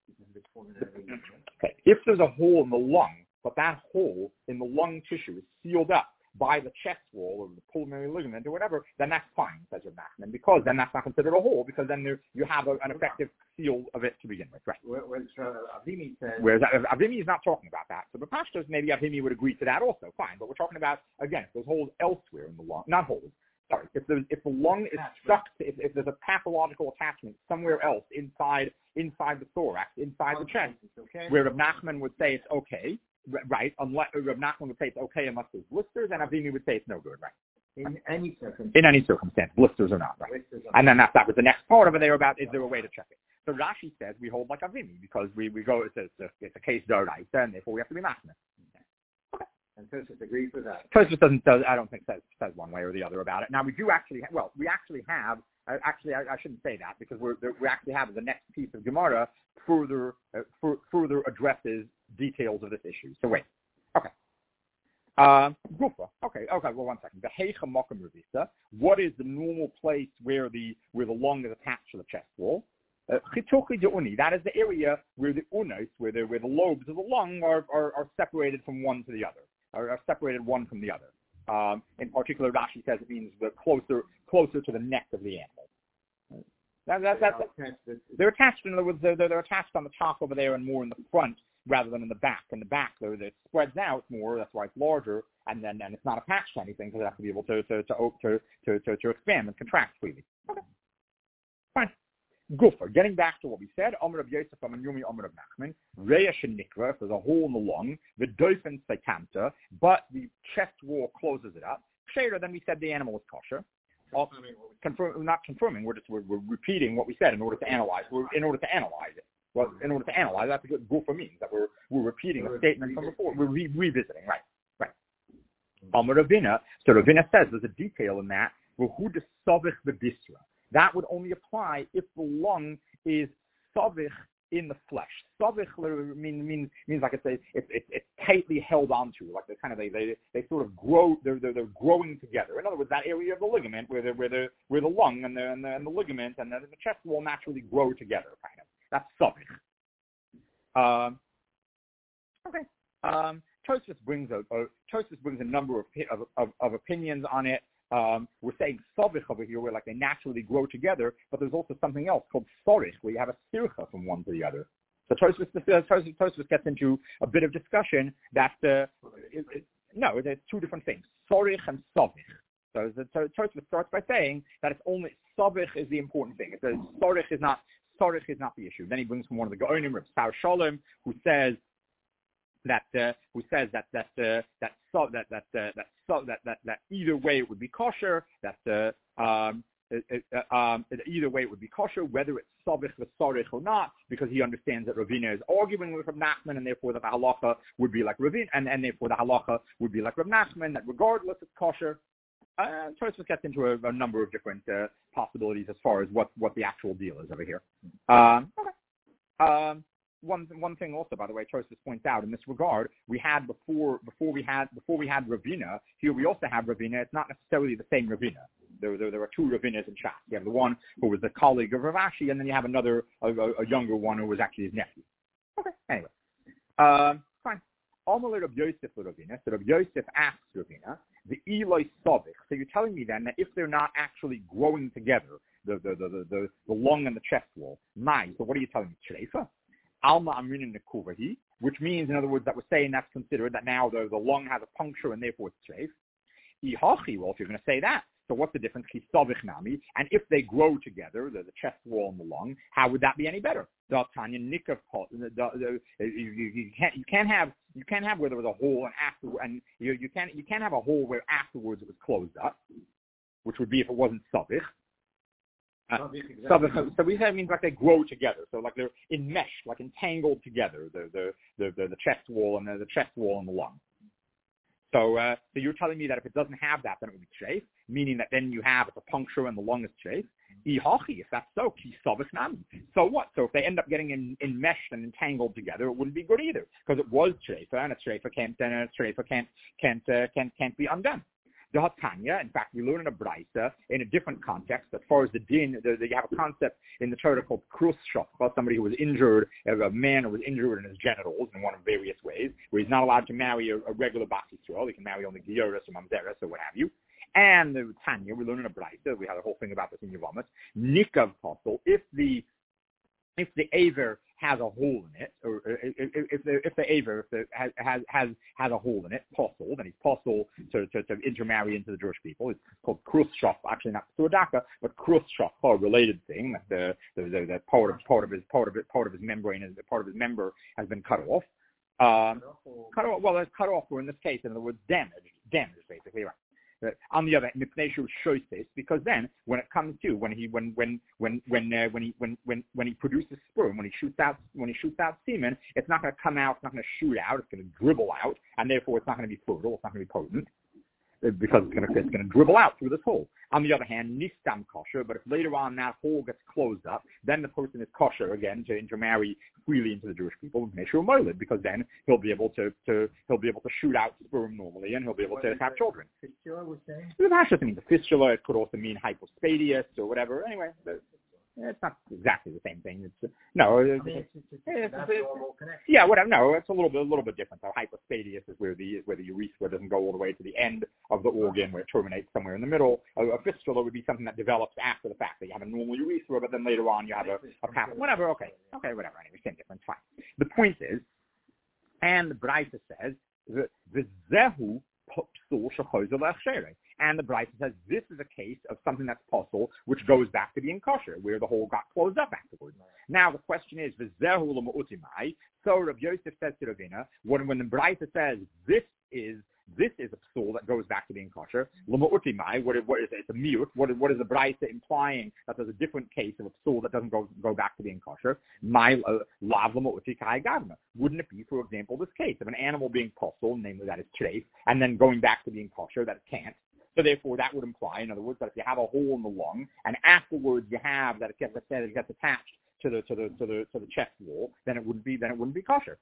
Speaker 1: Okay. If there's a hole in the lung, but that hole in the lung tissue is sealed up by the chest wall or the pulmonary ligament or whatever, then that's fine, says Rav Nachman, because then that's not considered a hole, because then there, you have a, an effective seal of it to begin with, right?
Speaker 2: Whereas uh, Avimi says...
Speaker 1: Whereas Avimi is not talking about that. So the pashtos, maybe Avimi would agree to that also, fine, but we're talking about, again, if there's holes elsewhere in the lung, not holes, sorry, if, there's, if the lung is stuck, to, if, if there's a pathological attachment somewhere else inside inside the thorax, inside the chest,
Speaker 2: okay.
Speaker 1: where Rav Nachman would say it's okay, right, unless Rav Nachman would say it's okay unless there's blisters, and Avimi would say it's no good, right?
Speaker 2: In any circumstance.
Speaker 1: In any circumstance, blisters or not, right?
Speaker 2: Blisters
Speaker 1: and then that, that was the next part over there about is there a way to check it. So Rashi says we hold like Avimi because we, we go, it's a, it's a, it's a case d'oraisa, and therefore we have to be Nachman.
Speaker 2: And Tosfos agrees with that.
Speaker 1: Tosfos doesn't, does, I don't think says says one way or the other about it. Now we do actually, ha- well, we actually have, uh, actually I, I shouldn't say that because we're, we actually have the next piece of Gemara further uh, for, further addresses details of this issue. So wait, okay. Uh, Gufa. Okay, okay. Well, one second. The Heicha Mokum Revisa. What is the normal place where the where the lung is attached to the chest wall? Chituchi de uni. That is the area where the unos, where the where the lobes of the lung are are, are separated from one to the other, are, are separated one from the other. Um, in particular, Rashi says it means the closer closer to the neck of the animal. That, that, that's, that's, they're attached. In other words, they're, they're attached on the top over there and more in the front rather than in the back. In the back, though, it spreads out more. That's why it's larger, and then and it's not attached to anything because it has to be able to to to to to, to, to expand and contract freely. Okay, fine. Gufa. Getting back to what we said, Amr of Yosef, Amanyumi, Amr of Nachman, Reya Shenikra, if there's a hole in the lung, the Dofen Sekamta, but the chest wall closes it up. Shera, then we said the animal is kosher. Confirm, not confirming, we're just we're, we're repeating what we said in order to analyze. We're, in order to analyze it. Well, in order to analyze, that's what Gufa means, that we're we're repeating a statement from before. We're re- revisiting, right? Right. Amr Ravina. So Ravina says there's a detail in that. Who the Savich the Bisra. That would only apply if the lung is savich in the flesh. Savich means means means like I say, it's it's it's tightly held onto, like they kind of they they, they sort of grow. They're, they're they're growing together. In other words, that area of the ligament where the where the where the lung and the and the, and the ligament and the, the chest wall naturally grow together, kind of. That's savich. Um, okay. Um, Tosfos brings a, a Tosfos brings a number of of, of, of opinions on it. Um, we're saying savich over here, where like they naturally grow together, but there's also something else called sorich, where you have a sircha from one to the other. So Tosfos, Tosfos, Tosfos gets into a bit of discussion that uh, it, it, no, there's two different things, sorich and savich. So, so Tosfos starts by saying that it's only savich is the important thing. It's a, sorich is not sorich is not the issue. Then he brings from one of the Gaonim, Reb Sar Shalom, who says. That uh, who says that that uh, that so, that that uh, that, so, that that that either way it would be kosher. That uh, um, it, uh, um, either way it would be kosher, whether it's savich v'sorich or not, because he understands that Ravina is arguing with Rav Nachman, and therefore that the halacha would be like Ravina, and, and therefore the halacha would be like Rav Nachman. That regardless it's kosher. Uh, Tosfos gets into a, a number of different uh, possibilities as far as what, what the actual deal is over here. Um, okay. Um, One one thing also, by the way, Tosfos points out in this regard, we had before before we had before we had Ravina. Here we also have Ravina. It's not necessarily the same Ravina. There there, there are two Ravinas in Shas. You have the one who was the colleague of Rav Ashi, and then you have another a, a younger one who was actually his nephew. Okay. Anyway, um, fine. Amalei Rav Yosef Ravina. So Rav Yosef asks Ravina the Eloi Savich. So you're telling me then that if they're not actually growing together, the the the the, the, the lung and the chest wall, my. So what are you telling me, Shleifa? Alma Amrin Nekuvahi, which means, in other words, that we're saying that's considered that now the, the lung has a puncture and therefore it's safe. Ihachi, well, if you're going to say that, so what's the difference? Chisavich nami, and if they grow together, the, the chest wall and the lung, how would that be any better? The Tanya Nikav, you can't you can't have you can't have where there was a hole and after and you you can't you can't have a hole where afterwards it was closed up, which would be if it wasn't savich. Uh, so, so, so we say it means like they grow together, so like they're enmeshed, like entangled together, the the the, the, the chest wall and the, the chest wall and the lung. So, uh, so you're telling me that if it doesn't have that, then it would be chafe, meaning that then you have it's a puncture and the lung is chafe. Ihachi, if that's so, so what? So if they end up getting in, enmeshed and entangled together, it wouldn't be good either, because it was chafe, and a chafe can't, and a chafe can't can't uh, can't can't be undone. The Hatanya, in fact, we learn in a Braisa in a different context. As far as the din, the, the, you have a concept in the Torah called krus shach, about somebody who was injured, a man who was injured in his genitals in one of various ways, where he's not allowed to marry a, a regular Bas Yisrael. He can marry only Gioris or Mamzeres or what have you. And the Tanya, we learn in a Braisa, we had a whole thing about this in Yevamos, Nikav Posel, if the if the aver has a hole in it, or if, if the if the aver if the, has has has has a hole in it, possible, then he's possible to, to, to intermarry into the Jewish people. It's called krus shach, actually not suadaka, but krus shach, a related thing that the the, the, the part of part of his part of it part of his membrane is part of his member has been cut off. Um, cut off. Well, it's cut off, or in this case, in other words, damaged, damaged basically, right? Uh, on the other hand, because then when it comes to when he when when when when uh, when he when when when he produces sperm, when he shoots out when he shoots out semen, it's not going to come out, it's not going to shoot out, it's going to dribble out, and therefore it's not going to be fertile, it's not going to be potent, because it's going to it's going to dribble out through this hole. On the other hand, nistam kosher, but if later on that hole gets closed up, then the person is kosher again to intermarry freely into the Jewish people, Meshur Moilid, because then he'll be able to, to he'll be able to shoot out sperm normally, and he'll be able to have children.
Speaker 2: Fistula was saying?
Speaker 1: The Rashi doesn't mean the fistula. It could also mean hypospadias or whatever. Anyway, it's not exactly the same thing. It's no.
Speaker 2: I mean, it's, it's, it's,
Speaker 1: it's,
Speaker 2: it's,
Speaker 1: it's,
Speaker 2: normal connection.
Speaker 1: yeah, whatever. No, it's a little bit, a little bit different. So hypospadias is where the where the urethra doesn't go all the way to the end of the organ, where it terminates somewhere in the middle. A, a fistula would be something that develops after the fact. That you have a normal urethra, but then later on you have a, a path. Whatever. Okay. Okay. Whatever. Anyway, same difference. Fine. The point is, and the Braita says the the zehu psul shechozer le'achshere. And the Braita says this is a case of something that's possible, which goes back to being kosher, where the hole got closed up afterwards. Now the question is, v'zehu l'ma'utimai. So Rav Yosef says to Ravina, when, when the Braita says this is this is a psul that goes back to being kosher, l'ma'utimai, what, what is it? It's a miut. What, what is the Braita implying that there's a different case of a psul that doesn't go go back to being kosher? My lav l'ma'uti kai gavna. Wouldn't it be, for example, this case of an animal being psul, namely that it's treif, and then going back to being kosher, that it can't? So therefore, that would imply, in other words, that if you have a hole in the lung, and afterwards you have that it gets, that it gets attached to the to the to the to the chest wall, then it wouldn't be then it wouldn't be kosher.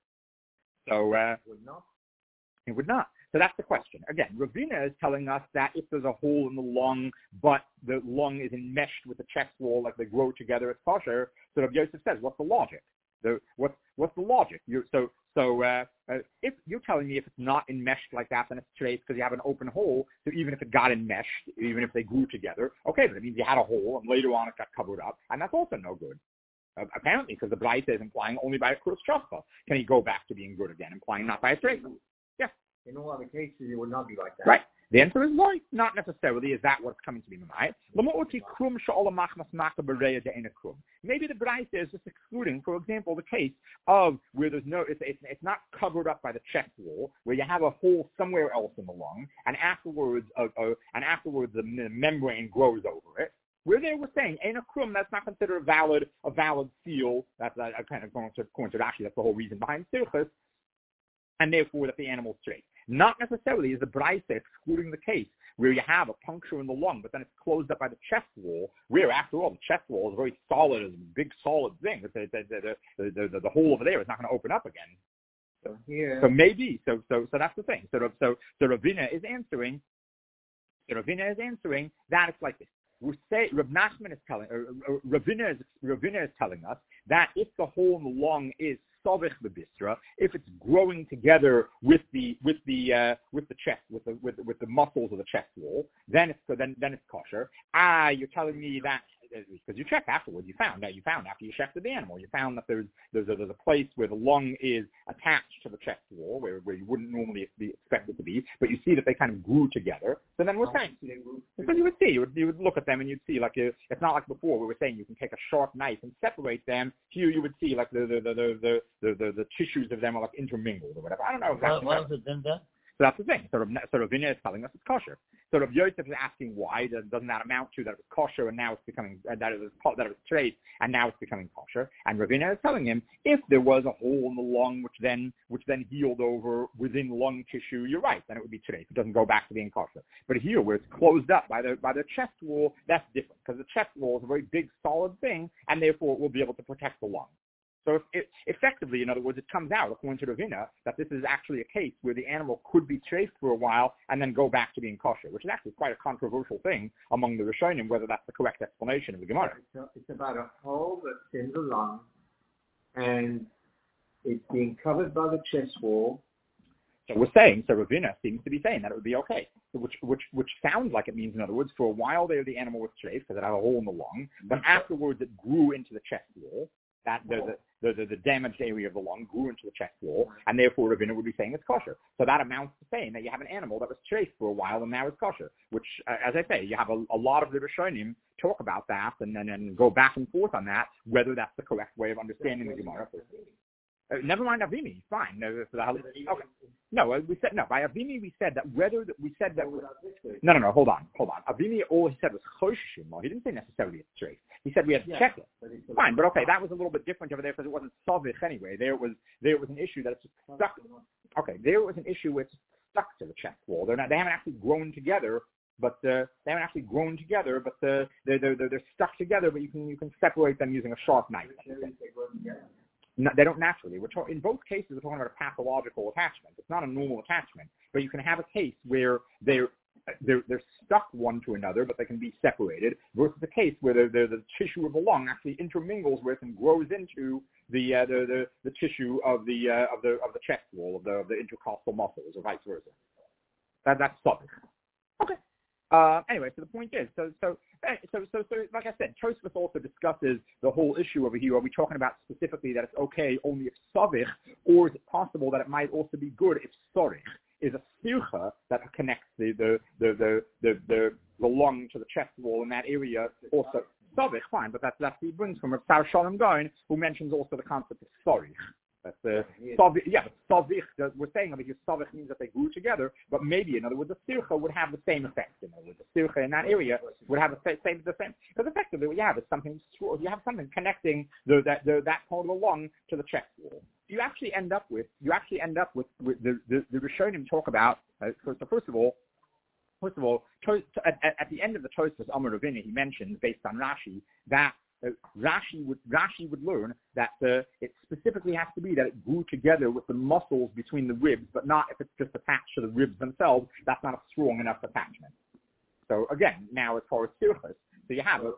Speaker 1: So uh,
Speaker 2: It would not.
Speaker 1: It would not. So that's the question. Again, Ravina is telling us that if there's a hole in the lung, but the lung is enmeshed with the chest wall, like they grow together, it's kosher. So Rav Yosef says, what's the logic? The, what, what's the logic? You're, so so uh, uh, if you're telling me if it's not enmeshed like that, then it's trace because you have an open hole. So even if it got enmeshed, even if they grew together, okay, but it means you had a hole and later on it got covered up, and that's also no good. Uh, apparently, because the Braita is implying only by a krus shafka can he go back to being good again, implying not by a trace. Yeah.
Speaker 2: In all other cases, it would not be like that.
Speaker 1: Right. The answer is why. Not necessarily is that what's coming to be Mamai. Maybe the Braita is just excluding, for example, the case of where there's no, it's, it's, it's not covered up by the chest wall, where you have a hole somewhere else in the lung, and afterwards, uh, uh, and afterwards the membrane grows over it. Where they were saying, Ein Krum, that's not considered a valid, a valid seal. That's uh, kind of going to, going to actually, that's the whole reason behind Sirchus, and therefore that the animal's straight. Not necessarily is the Braita excluding the case where you have a puncture in the lung, but then it's closed up by the chest wall, where after all, the chest wall is a very solid, it's a big solid thing. The, the, the, the, the, the hole over there is not going to open up again.
Speaker 2: So here,
Speaker 1: so maybe, so so so that's the thing. So so so Ravina is answering. So Ravina is answering that it's like this. We say Rav Nachman is telling, uh, Ravina is Ravina is telling us that if the hole in the lung is savich b'bisra, if it's growing together with the with the uh, with the chest with the with, with the muscles of the chest wall, then it's then then it's kosher. Ah, you're telling me that because you checked afterwards, you found that you found after you checked the animal, you found that there's there's a, there's a place where the lung is attached to the chest wall, where, where you wouldn't normally be expected to be, but you see that they kind of grew together. So then we're saying, because you would see, you would you would look at them and you'd see like a, it's not like before we were saying you can take a sharp knife and separate them. Here you would see like the the the the the, the, the tissues of them are like intermingled or whatever. I don't know exactly.
Speaker 2: Why is it then done?
Speaker 1: So that's the thing. So Rav, so Ravina is telling us it's kosher. So Rav Yosef is asking why. Doesn't that amount to that it was kosher and now it's becoming, uh, that it was that it was straight and now it's becoming kosher? And Ravina is telling him if there was a hole in the lung which then which then healed over within lung tissue, you're right, then it would be straight. It doesn't go back to being kosher. But here, where it's closed up by the by the chest wall, that's different because the chest wall is a very big, solid thing, and therefore it will be able to protect the lung. So if it, effectively, in other words, it comes out, according to Ravina, that this is actually a case where the animal could be traced for a while and then go back to being kosher, which is actually quite a controversial thing among the Rishonim, whether that's the correct explanation of the Gemara.
Speaker 2: It's, it's about a hole that's in the lung, and it's being covered by the chest wall.
Speaker 1: So we're saying, so Ravina seems to be saying that it would be okay, which which which sounds like it means, in other words, for a while there the animal was traced because it had a hole in the lung, but afterwards it grew into the chest wall. That the, the, the, the damaged area of the lung grew into the chest wall, and therefore Ravina would be saying it's kosher. So that amounts to saying that you have an animal that was traced for a while and now it's kosher, which, uh, as I say, you have a, a lot of the Rishonim talk about that and then and go back and forth on that, whether that's the correct way of understanding the Gemara. Uh, never mind Avimi, fine. No, okay. No, we said no. By Avimi, we said that whether that we said that. No, no, no. Hold on, hold on. Avimi, all he said was choshishim. He didn't say necessarily it's straight. He said we had to check it. Fine, but okay, that was a little bit different over there because it wasn't savich anyway. There was there was an issue that it's stuck. Okay, there was an issue with stuck to the chest wall. They're not. They haven't actually grown together but uh, they haven't actually grown together, but uh, they're, they're, they're, they're stuck together, but you can, you can separate them using a sharp knife. No, they don't naturally. We're talk- in both cases, we're talking about a pathological attachment. It's not a normal attachment, but you can have a case where they're They're, they're stuck one to another, but they can be separated, versus the case where the, the, the tissue of the lung actually intermingles with and grows into the uh, the, the, the tissue of the uh, of the of the chest wall of the of the intercostal muscles, or vice versa. That that's something. Okay. Uh, anyway, so the point is, so so so so, so like I said, Tosfos also discusses the whole issue over here. Are we talking about specifically that it's okay only if savich, or is it possible that it might also be good if sorich is a sircha that connects the the the the the, the, the lung to the chest wall in that area also. Savich, fine, but that's that's he brings from Rav Shalom Gaon, who mentions also the concept of sorich. That's uh, savich, yeah, but savich, we're saying over here, savich means that they grew together, but maybe, in other words, the sircha would have the same effect. In other words, the sircha in that area would have the same, the same, because effectively what you have is something, you have something connecting the, that, the, that part of the lung to the chest wall. You actually end up with, you actually end up with, with the, the, the Rishonim talk about, uh, so, so first of all, First of all, at, at the end of the Tosfos Amar Ravina, he mentions, based on Rashi, that uh, Rashi would Rashi would learn that uh, it specifically has to be that it grew together with the muscles between the ribs, but not if it's just attached to the ribs themselves. That's not a strong enough attachment. So again, now as far as sirchus, so you have a,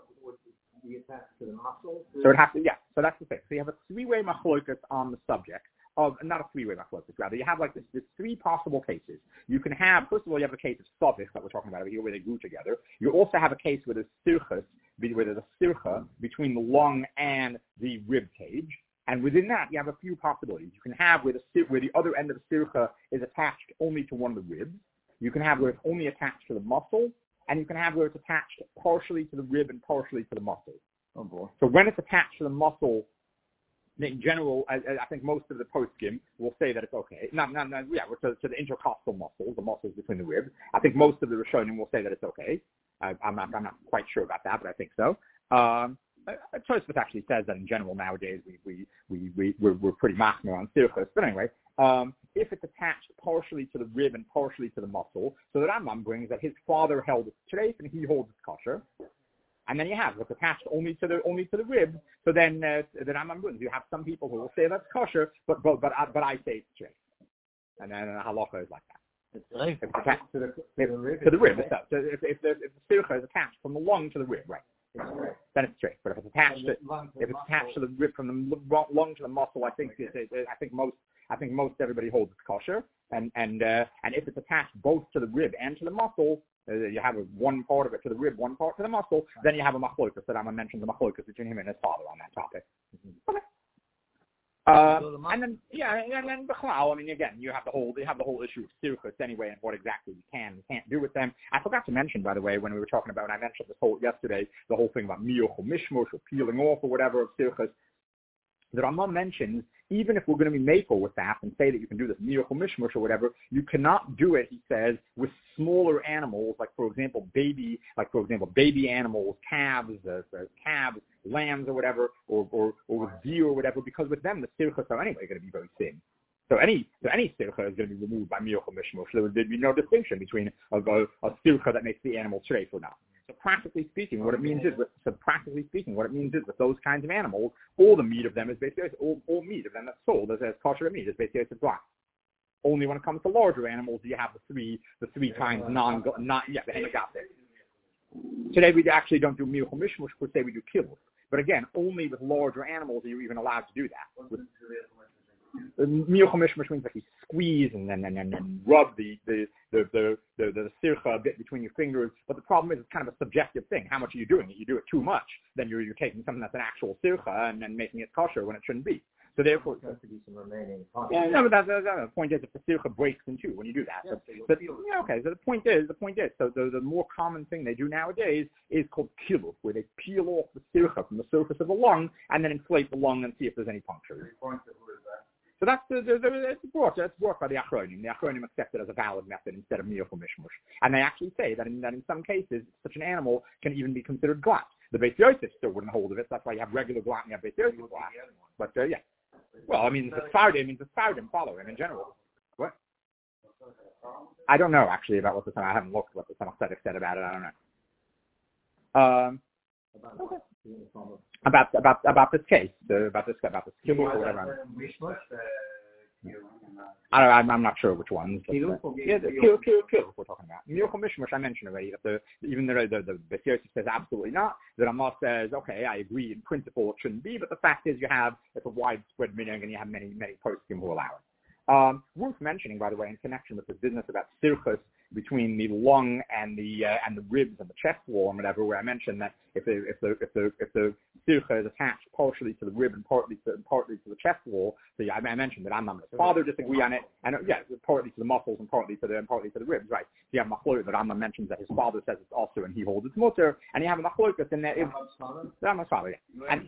Speaker 2: be attached to the muscle.
Speaker 1: So it has to, yeah. So that's the thing. So you have a three-way machlokas on the subject of, not a three-way machlokas, rather. You have like this, this three possible cases. You can have, first of all, you have a case of savich that we're talking about over here, where they grew together. You also have a case where there's sirchus, where there's a sircha between the lung and the rib cage. And within that, you have a few possibilities. You can have where the, where the other end of the sircha is attached only to one of the ribs. You can have where it's only attached to the muscle. And you can have where it's attached partially to the rib and partially to the muscle.
Speaker 2: Oh boy.
Speaker 1: So when it's attached to the muscle, in general, I, I think most of the poskim will say that it's okay. Not, not, not yeah, to, to the intercostal muscles, the muscles between the ribs. I think most of the Rishonim will say that it's okay. I, I'm not, I'm not quite sure about that, but I think so. Um, Tosfos actually says that in general nowadays we we we we we're, we're pretty machmir on sirchus. But anyway, um, if it's attached partially to the rib and partially to the muscle, so the Rambam brings that his father held it straight and he holds it kosher. And then you have it's attached only to the only to the rib. So then uh, the Rambam brings you have some people who will say that's kosher, but but but, but I say it's straight. And then the halacha is like that.
Speaker 2: It's right.
Speaker 1: If it's attached
Speaker 2: to the, to
Speaker 1: if,
Speaker 2: the rib.
Speaker 1: To the rib itself. So if if the, if the sircha is attached from the lung to the rib, right?
Speaker 2: It's right.
Speaker 1: Then it's straight. But if it's attached to, if it's attached to the rib from the lung to the muscle, I think it, it, it, I think most I think most everybody holds it's kosher. And and uh, and if it's attached both to the rib and to the muscle, uh, you have a, one part of it to the rib, one part to the muscle. Then you have a machlokas. That I'm gonna mention the machlokas between him and his father on that topic. Okay. Uh, and then, yeah, and then Bechlal, I mean, again, you have the whole, you have the whole issue of sirchus anyway, and what exactly you can and can't do with them. I forgot to mention, by the way, when we were talking about, and I mentioned this whole yesterday, the whole thing about miyuch or mishmush or peeling off or whatever of sirchus. The Rambam mentions, even if we're going to be maple with that and say that you can do this miyuch or mishmush or whatever, you cannot do it, he says, with smaller animals, like, for example, baby, like, for example, baby animals, calves, uh, uh, calves, lambs or whatever, or, or, or with deer or whatever, because with them, the sirchas are anyway going to be very thin. So any so any sircha is going to be removed by miyuch or mishmush. So there'd be no distinction between a, a, a sircha that makes the animal treif or not. So practically speaking, what it means is, with, so practically speaking, what it means is with those kinds of animals, all the meat of them is basically, all, all meat of them that's sold as, as kosher meat is basically it's black. Only when it comes to larger animals do you have the three the three kinds non not yeah the hemagate. Today we actually don't do miyuch or mishmush per se, we do kibbutz. But again, only with larger animals are you even allowed to do that. With, miyuch or mishmush means like you squeeze and then and, and, and rub the the the the the, the sircha a bit between your fingers. But the problem is it's kind of a subjective thing. How much are you doing it? You do it too much, then you're you're taking something that's an actual sircha and then making it kosher when it shouldn't be. So therefore,
Speaker 2: there has to be some remaining.
Speaker 1: Yeah, no, but that's, that's, that's, the point is if the sircha breaks in two when you do that.
Speaker 2: Yeah,
Speaker 1: so,
Speaker 2: so
Speaker 1: but, yeah, okay. So the point is, the point is, so the, the more common thing they do nowadays is called kibbutz, where they peel off the sircha from the surface of the lung and then inflate the lung and see if there's any punctures. So that's the, the, the it's brought that's brought by the Achronim. The Achronim accept it as a valid method instead of miyuch or mishmush, and they actually say that in that in some cases such an animal can even be considered glass. The Beis Yosef still wouldn't hold of it. That's why you have regular glass and you have Beis Yosef glass. But uh, yeah. Well, I mean, the Sfardim, I mean, the Sfardim follow him in general. What? I don't know actually about what the I haven't looked what the Tzemach Tzedek said about it. I don't know. Um, okay. About about about this case, the, about this about this kibbutz or whatever. I don't, I'm, I'm not sure which ones. But, uh, yeah, the kill, kill, kill. We're talking about. Miyuchel Mishmash, I mentioned already that the even the the the, the Yosef says absolutely not. The Ramah says, okay, I agree in principle it shouldn't be, but the fact is you have it's a widespread meaning and you have many many poskim who allow it. Um, worth mentioning, by the way, in connection with this business about sirchus between the lung and the uh, and the ribs and the chest wall and whatever, where I mentioned that if the if the if the if the sircha is attached partially to the rib and partly to partly to the chest wall, so yeah, I, I mentioned that I'm and his father disagree on it, and uh, yeah, partly to the muscles and partly to the and partly to the ribs, right? So you have machlokes that Rambam mentions that his father says it's also and he holds it's mutter, and you have a machlokes in there. Rambam's father, yeah. And,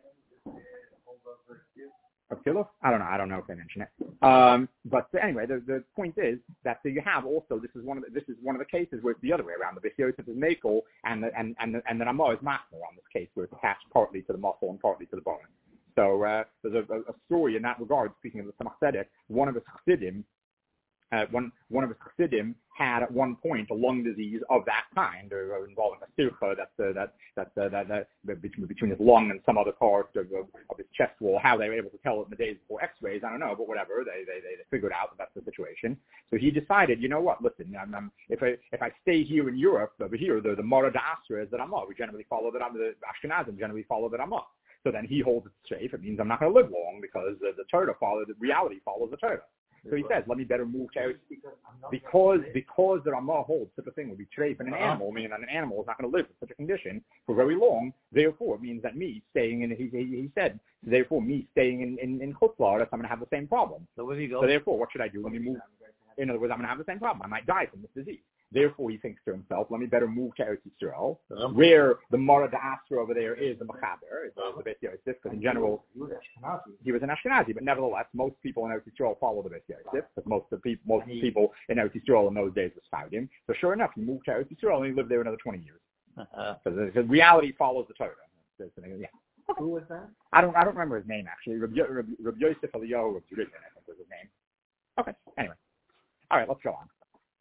Speaker 1: Of kilo? I don't know. I don't know if they mention it. Um, but anyway, the, the point is that so you have also this is one of the, this is one of the cases where it's the other way around. The Beis Yosef is mekel and the, and and the, and the Ramah is machmer on this case where it's attached partly to the muscle and partly to the bone. So uh, there's a, a story in that regard. Speaking of the Tzemach Tzedek, one of his chassidim, uh, one one of his chassidim had at one point a lung disease of that kind, or, or involving a sircha that's uh, that that's uh, that, that, that between, between his lung and some other part of, of, of his chest wall. How they were able to tell it in the days before X-rays, I don't know, but whatever. They they they figured out that that's the situation. So he decided, you know what? Listen, I'm, I'm, if I if I stay here in Europe over here, the the Mara Asra is that I'm up. We generally follow that I'm the Ashkenazim generally follow that I'm up. So then he holds it safe. It means I'm not going to live long because the, the Torah follows the reality follows the Torah. So he says, let me better move to because because the Ramah holds such a thing would be treif in an animal, meaning that an animal is not going to live in such a condition for very long. Therefore, it means that me staying in he he, he said therefore me staying in in, in Chutz La'aretz, I'm going to have the same problem. So where do you go? So therefore, what should I do? Let me move. In other words, I'm going to have the same problem. I might die from this disease. Therefore, he thinks to himself, let me better move to Eretz Yisrael, where the Mara Asra over there is the Machaber, is the Beis Yosef, because in general, he was an Ashkenazi, but nevertheless, most people in Eretz Yisrael follow the Beis Yosef, because most of the people, most people in Eretz Yisrael in those days was him. So sure enough, he moved to Eretz Yisrael and he lived there another twenty years. Because uh, reality follows the Torah. Yeah. Who was that? I don't I don't remember his name, actually. Rabbi Yosef Eliyahu of Jerusalem, I think was his name. Okay, anyway. All right, let's go on.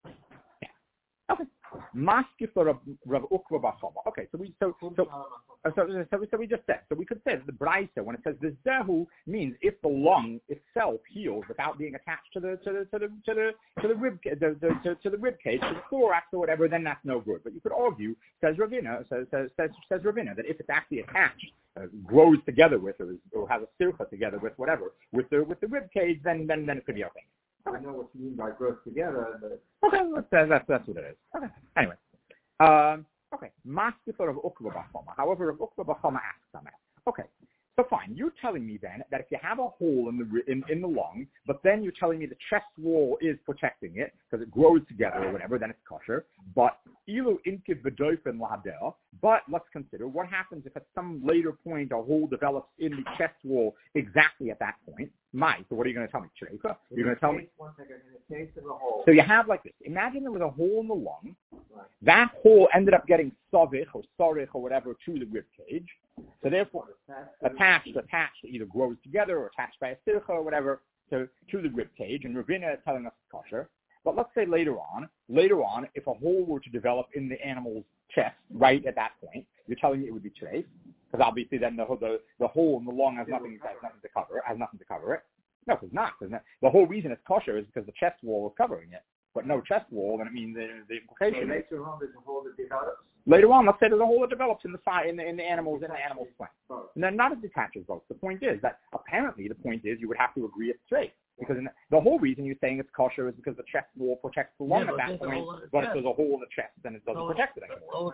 Speaker 1: Okay. Maski for Rav Ukva Bar Chama. Okay, so we so so, so so so so we just said so we could say that the Braisa when it says the Zehu means if the lung itself heals without being attached to the to the to the to the to the rib the, the to, to the rib cage, to the thorax or whatever, then that's no good. But you could argue, says Ravina, says says says, says Ravina, that if it's actually attached, uh, grows together with or, or has a sircha together with whatever with the with the rib cage, then then then it could be okay. Okay.
Speaker 2: I know what you mean by growth together, but
Speaker 1: okay, that's that's, that's what it is. Okay. Anyway, um, okay. Master of Ukva Bar Chama. However, if Ukva Bar Chama asks on that. Okay. So fine, you're telling me then that if you have a hole in the in, in the lung, but then you're telling me the chest wall is protecting it because it grows together or whatever, then it's kosher. But ilu inkiv v'dofen lahadel. But let's consider what happens if at some later point a hole develops in the chest wall exactly at that point. My, so what are you going to tell me, Shreika? You're going to tell me.
Speaker 2: One second, in the case of a hole.
Speaker 1: So you have like this. Imagine there was a hole in the lung. Right. That hole ended up getting savich or sarich or whatever to the rib cage. So therefore, attached, attached, either grows together or attached by a sircha or whatever to, to the rib cage. And Ravina is telling us it's kosher. But let's say later on, later on, if a hole were to develop in the animal's chest right at that point, you're telling me it would be treif. Because obviously then the, the the hole in the lung has nothing has nothing to cover it, has nothing to cover it. No, it's not. Isn't it? The whole reason it's kosher is because the chest wall is covering it. But no chest wall, then it means the, the implication.
Speaker 2: So later on, there's a hole that develops.
Speaker 1: Later on, let's say there's a hole that develops in the side in the in the animals in the animal's plant. No, not as detaches both. The point is that apparently the point is you would have to agree it's straight. Because in the, the whole reason you're saying it's kosher is because the chest wall protects the lung yeah, at that point, but if there's a hole in the chest, then it doesn't so protect it anymore.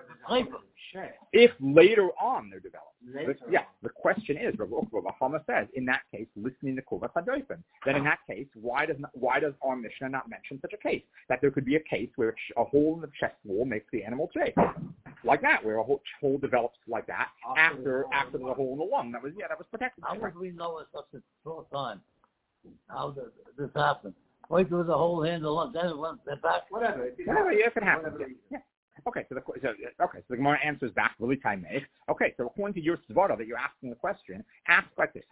Speaker 1: If later on they're developed. The, yeah, the question is, Rav Ukva Bar Chama says, in that case, listening to Kuvas HaDofen. Then in that case, why does not, why does our Mishnah not mention such a case? That there could be a case where a hole in the chest wall makes the animal treif. Like that, where a hole, hole develops like that after after there's a hole in the lung. That was yeah, that was protected.
Speaker 3: How would we know at such a short time? How does this happen? Wait, there was a hole here in the lung, then it went back.
Speaker 2: Whatever.
Speaker 1: Whatever, yeah, if it happens. Yeah. Okay, so the so, okay, so the Gemara answers back. Okay, so according to your svara that you're asking the question, ask like this: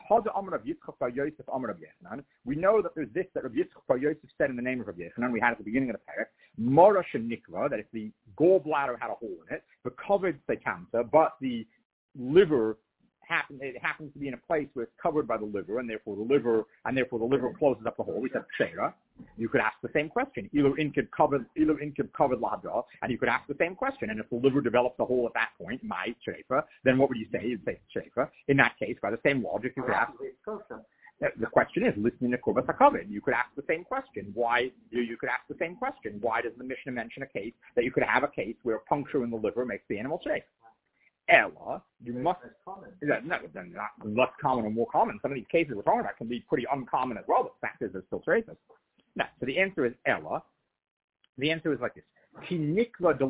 Speaker 1: we know that there's this that Rabbi Yitzchak Bar Yosef said in the name of Rabbi Yochanan. We had at the beginning of the parak, Mora shenikra, that if the gallbladder had a hole in it, the covered sekanta, but the liver happen, it happens to be in a place where it's covered by the liver, and therefore the liver, and therefore the liver closes up the hole. We said pshera. You could ask the same question. Ilu inkib covered, ilu inkib covered ladra, and you could ask the same question. And if the liver develops a hole at that point, my shrefa, then what would you say? You'd say shrefa. In that case, by the same logic, you could ask. The question is, listening to Kurba Sakavin. You could ask the same question. Why? You, you could ask the same question. Why does the Mishnah mention a case that you could have a case where a puncture in the liver makes the animal shake? Ella, you must, no, not less common or more common. Some of these cases we're talking about can be pretty uncommon as well, but the fact is there's still traces. No, so the answer is Ella. The answer is like this. It's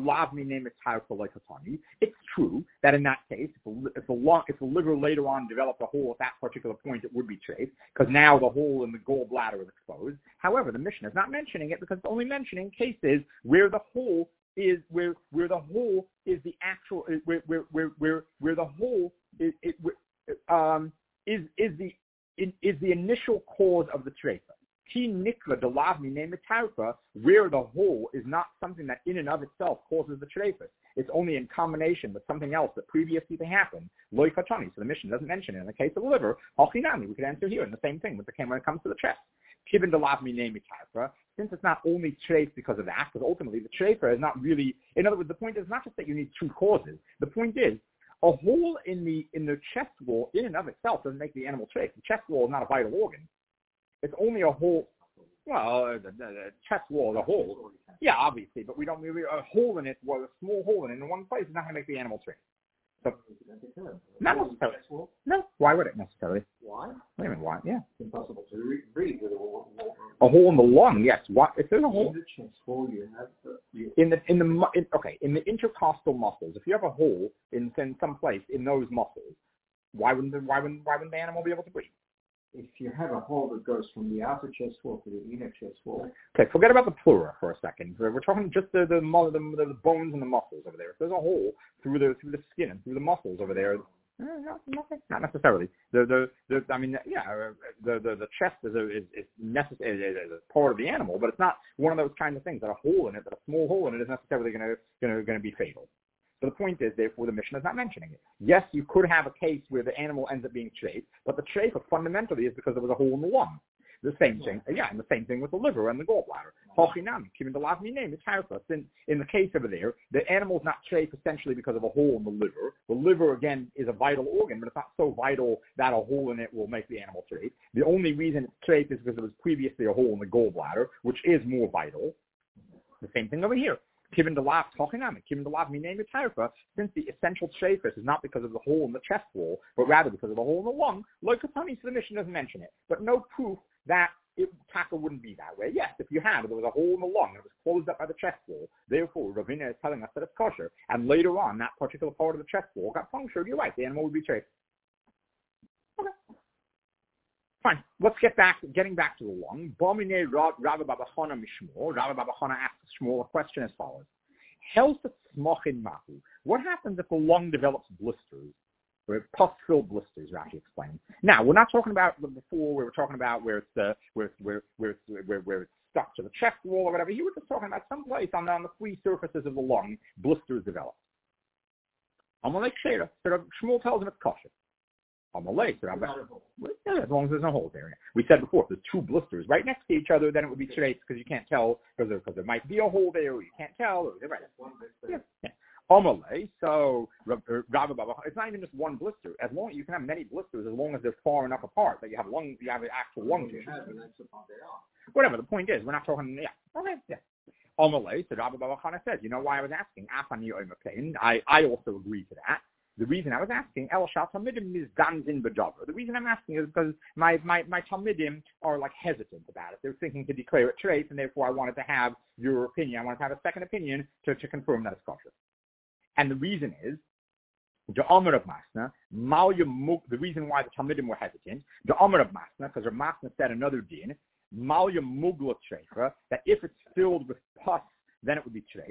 Speaker 1: true that in that case, if the, if, the lung, if the liver later on developed a hole at that particular point, it would be trace, because now the hole in the gallbladder is exposed. However, the Mishnah is not mentioning it because it's only mentioning cases where the hole is where where the hole is the actual where where where where, where the hole is it, um is is the is the initial cause of the tracer. Ki nikla delavmi nemetarfa, where the hole is not something that in and of itself causes the tracer. It's only in combination with something else that previously happened. Loy kachani. So the Mishnah doesn't mention it. In the case of the liver, halchinami, we could answer here in the same thing with the when it comes to the chest. Kibin delavmi nemetarfa. Since it's not only trace because of that, because ultimately the tracer is not really, in other words, the point is not just that you need two causes. The point is, a hole in the in the chest wall in and of itself doesn't make the animal trace. The chest wall is not a vital organ. It's only a hole, well, the, the, the chest wall is a hole. Yeah, obviously, but we don't, we, a hole in it, well, a small hole in it in one place is not going to make the animal trace. So, not necessarily. No, why would it necessarily?
Speaker 2: Why?
Speaker 1: Wait a minute, why? Yeah.
Speaker 2: It's impossible to breathe with a hole.
Speaker 1: A hole in the lung, yes. What if there's a hole
Speaker 2: in the chest wall? You have the, you
Speaker 1: in the in the in, okay in the intercostal muscles. If you have a hole in, in some place in those muscles, why wouldn't the, why wouldn't why wouldn't the animal be able to breathe?
Speaker 2: If you have a hole that goes from the outer chest wall to the inner chest wall.
Speaker 1: Okay, forget about the pleura for a second. We're talking just the the, the the bones and the muscles over there. If there's a hole through the through the skin and through the muscles over there, eh, not, not, not necessarily. The, the the I mean, yeah, the the, the chest is a, is, is necessary is a part of the animal, but it's not one of those kind of things that a hole in it, that a small hole in it is necessarily going to going to going to be fatal. So the point is, therefore, the Mishnah is not mentioning it. Yes, you could have a case where the animal ends up being chafed, but the chafe fundamentally is because there was a hole in the lung. The same thing, yeah, and the same thing with the liver and the gallbladder. Since in the case over there, the animal is not chafed essentially because of a hole in the liver. The liver, again, is a vital organ, but it's not so vital that a hole in it will make the animal chafe. The only reason it's chafed is because there was previously a hole in the gallbladder, which is more vital. The same thing over here. Given the lav talkinamic, given the lav minay mitarfa, since the essential shafis is not because of the hole in the chest wall, but rather because of the hole in the lung, like Katani, so the Mishnah doesn't mention it. But no proof that it, taka wouldn't be that way. Yes, if you had, there was a hole in the lung, it was closed up by the chest wall. Therefore, Ravina is telling us that it's kosher. And later on, that particular part of the chest wall got punctured. You're right, the animal would be chafed. Okay. Fine. Let's get back, getting back to the lung. Bomine Rabbi Baba Chana Mishmor. Rabbi Baba Chana asks Shmuel a question as follows. What happens if the lung develops blisters? Or pus-filled blisters, Rashi explains. Now, we're not talking about before we were talking about where it's uh, where where where where where it's stuck to the chest wall or whatever. You were just talking about someplace on the, on the free surfaces of the lung, blisters develop. Amalek Shera. So Shmuel tells him it's kosher. Amalek, so yeah, as long as there's no holes there. We said before, if there's two blisters right next to each other, then it would be straight because you can't tell because there, there might be a hole there, or you can't tell. Or, right. Yeah, yeah. Amalek, so Rabbi Baba, it's not even just one blister. As long you can have many blisters as long as they're far enough apart that you have lung, you have an actual lung tissue. Whatever. The point is, we're not talking. Yeah. Okay. Yeah. Amalek, so Rabbi Baba Chana says, you know why I was asking? I I also agree to that. The reason I was asking, El Shal Talmidim is Danzin B'Jabra. The reason I'm asking is because my, my, my Talmidim are like hesitant about it. They're thinking to declare it trace, and therefore I wanted to have your opinion. I wanted to have a second opinion to, to confirm that it's kosher. And the reason is, the Amar of Masna, the reason why the Talmidim were hesitant, the Amar of Masna, because Rav Masna said another din, Malya Mugla Trefa, that if it's filled with pus, then it would be treif.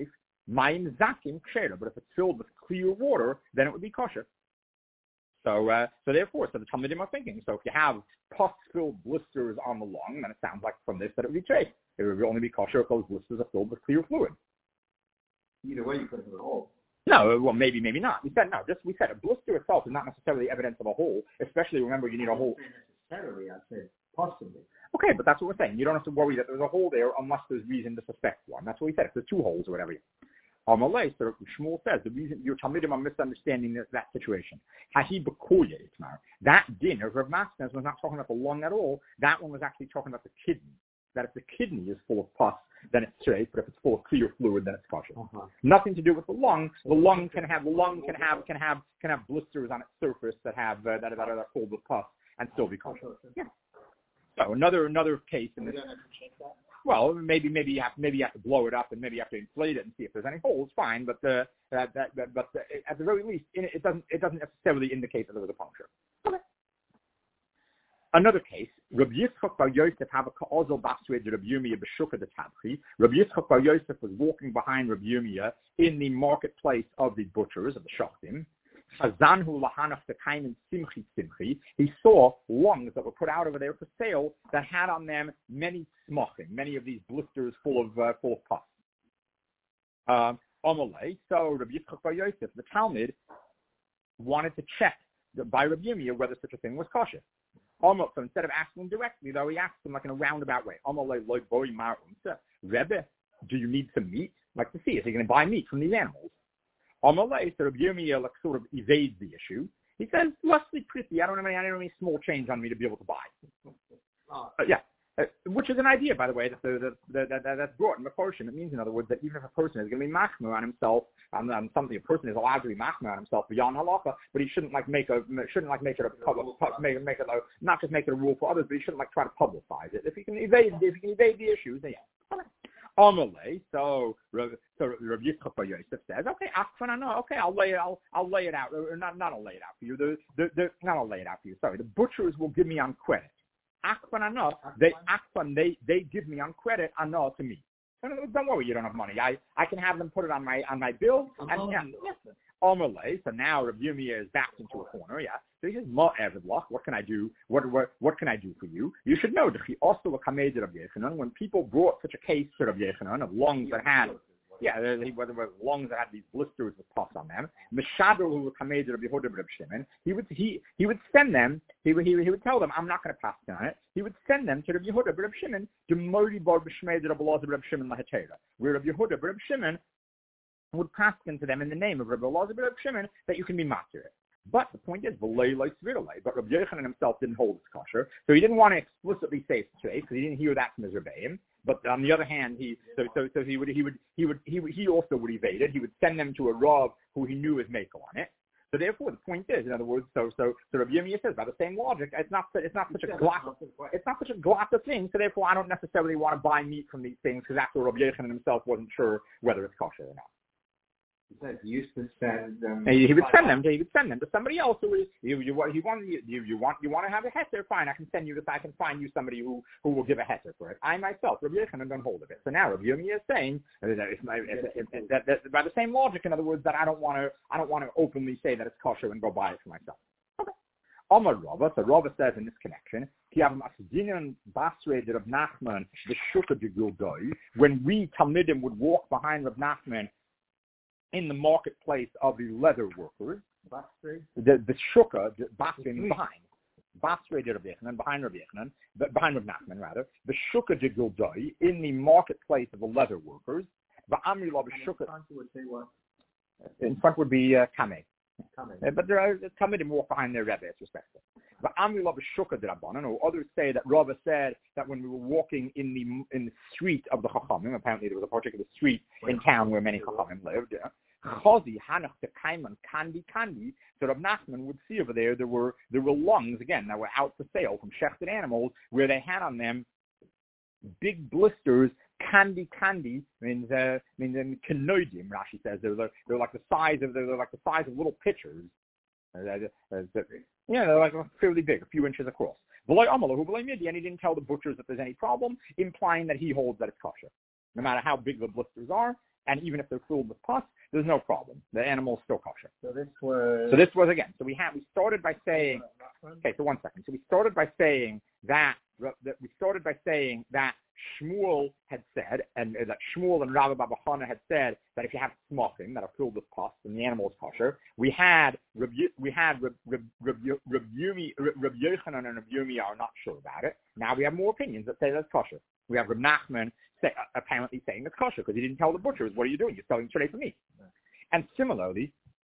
Speaker 1: Mayim zakim ksheira. But if it's filled with clear water, then it would be kosher. So, uh, so therefore, so the Talmudim are thinking, so if you have pus-filled blisters on the lung, then it sounds like from this that it would be treif. It would only be kosher if those blisters are filled with clear fluid.
Speaker 2: Either way, you put it in a hole.
Speaker 1: No, well, maybe, maybe not. We said no. Just we said a blister itself is not necessarily evidence of a hole. Especially, remember, you need a hole.
Speaker 2: Necessarily, I said possibly.
Speaker 1: Okay, but that's what we're saying. You don't have to worry that there's a hole there unless there's reason to suspect one. That's what we said. If there's two holes or whatever. Amalei, so Shmuel says the reason your Talmudim are misunderstanding that, that situation. Hahi b'koya itmar. That din of Rav Masnas was not talking about the lung at all. That one was actually talking about the kidney. That if the kidney is full of pus, then it's straight. But if it's full of clear fluid, then it's kosher. Uh-huh. Nothing to do with the lung. The lung can have the lung can have can have can have blisters on its surface that have uh, that, that are full of pus and still be kosher. Yeah. So another another case in this. Well, maybe maybe you have maybe you have to blow it up and maybe you have to inflate it and see if there's any holes. Fine, but the, that, that, that but the, at the very least, it doesn't it doesn't necessarily indicate that there was a puncture. Okay. Another case, Rabbi Yitzchak bar Yosef have a ka'ozel basred Rabbi Yirmiyah b'shuka de tabchi. Rabbi Yitzchak bar Yosef was walking behind Rabbi Yirmiyah in the marketplace of the butchers of the shachtim. He saw lungs that were put out over there for sale that had on them many smachim, many of these blisters full of uh, full of pus. Um, Amalei, so Rabbi Yitzchak bar Yosef, the Talmud, wanted to check by Rabbi Yirmiyah whether such a thing was kosher. Amalei, so instead of asking him directly, though, he asked him like in a roundabout way. Amalei, like boy marun, Rebbe, do you need some meat? Like to see, is he going to buy meat from these animals? Amalei, so Rabbi Yirmiyah like sort of evades the issue. He says, "Lustly pretty. I don't have any. I don't have any small change on me to be able to buy." Uh, yeah, uh, which is an idea, by the way, that the, the, the, that that's brought in the portion. It means, in other words, that even if a person is going to be machmer on himself on, on something, a person is allowed to be machmer on himself beyond halacha, but he shouldn't like make a shouldn't like make it a public make, make it a, not just make it a rule for others, but he shouldn't like try to publicize it. If he can evade if he can evade the issues, then yeah. Okay. Amalei, so so Rabbi Yitzchak bar Yosef says, okay, okay, I'll lay it, I'll I'll lay it out, or not not I'll lay it out for you. The the, the not I'll lay it out for you. Sorry, the butchers will give me on credit. Akfanana, they akfan they they give me on credit ana to me. Don't worry, you don't have money. I, I can have them put it on my on my bill. And, yeah, yeah. Amalei, so now Rabbi Yirmiyah is backed into a corner. Yeah, so he says, "Ma evidlach, what can I do? What what what can I do for you? You should know that he also a kamed Rabbi Yechanan. When people brought such a case to Rabbi Yechanan of lungs that had, yeah, whether it was lungs that had these blisters with pus on them, Meshadol who was kamed Rabbi Yehuda Rabbi Shimon, he would he he would send them. He would he, he would tell them, I'm not going to pass on it. He would send them to Rabbi Yehuda Rabbi Shimon to Mori bar b'shmeid Rabbi Elazar Rabbi Shimon lahatera, where Rabbi Yehuda Rabbi Shimon would pass into them in the name of Rabbi Elazar Rabbi Shimon that you can be matir. But the point is, v'lei like svirlei. But Rabbi Yochanan himself didn't hold his kosher, so he didn't want to explicitly say it's treif because he didn't hear that from his rebbeim. But on the other hand, he so so so he would he would he would he would, he also would evade it. He would send them to a rav who he knew was makel on it. So therefore, the point is, in other words, so so so Rabbi Yirmiyah says by the same logic, it's not it's not such a glot, it's not such a glot of thing. So therefore, I don't necessarily want to buy meat from these things because after Rabbi Yochanan himself wasn't sure whether it's kosher or not.
Speaker 2: He said he used to send them.
Speaker 1: He, he would send them. To, he would send them to somebody else who is you. You want you want you, you want you want to have a heter? Fine, I can send you this. I can find you somebody who, who will give a heter for it. I myself, Rabbi Yochanan, don't hold of it. So now Rabbi Yirmiyah is saying that, it's my, it, it, it, that, that by the same logic, in other words, that I don't want to I don't want to openly say that it's kosher and go buy it for myself. Okay. Amar Rava, so Rava says in this connection, when we Talmidim would walk behind Rav Nachman in the marketplace of the leather workers, the the shukah, the basrim behind, basrei de Rabbi Yechanan, behind Rabbi Yechanan, behind Rav Nachman rather, the shukah de Gildai in the marketplace of the leather workers. The amri la b'shukah. In front would be uh, kameh. Uh, but there are Talmidim walk behind their Rebbe, it's respectful. But amri la b'shukah de Rabbanan, or others say that Rava said that when we were walking in the in the street of the Chachamim, apparently there was a particular street in town where many Chachamim lived. Yeah. Chazi hanach te kaiman kandi kandi. So Rav Nachman would see over there there were there were lungs again that were out for sale from shechted animals where they had on them big blisters. Kandi kandi means uh, means in kenoidim. Rashi says they're they're like the size of they're like the size of little pitchers. Uh, uh, uh, yeah, they're like fairly big, a few inches across. And he didn't tell the butchers that there's any problem, implying that he holds that it's kosher. No matter how big the blisters are, and even if they're filled with pus, there's no problem. The animal is still kosher.
Speaker 2: So this was.
Speaker 1: So this was again. So we had we started by saying. Okay, so one second. So we started by saying that, that we started by saying that Shmuel had said, and uh, that Shmuel and Rabbi Baba Chana had said that if you have smocking that are filled with pus, then the animal is kosher. We had we had Rabbi Yochanan and Rabbi Yumi are not sure about it. Now we have more opinions that say that's kosher. We have Rabbi Nachman say, uh, apparently saying it's kosher because he didn't tell the butchers, what are you doing? You're selling today for me. And similarly,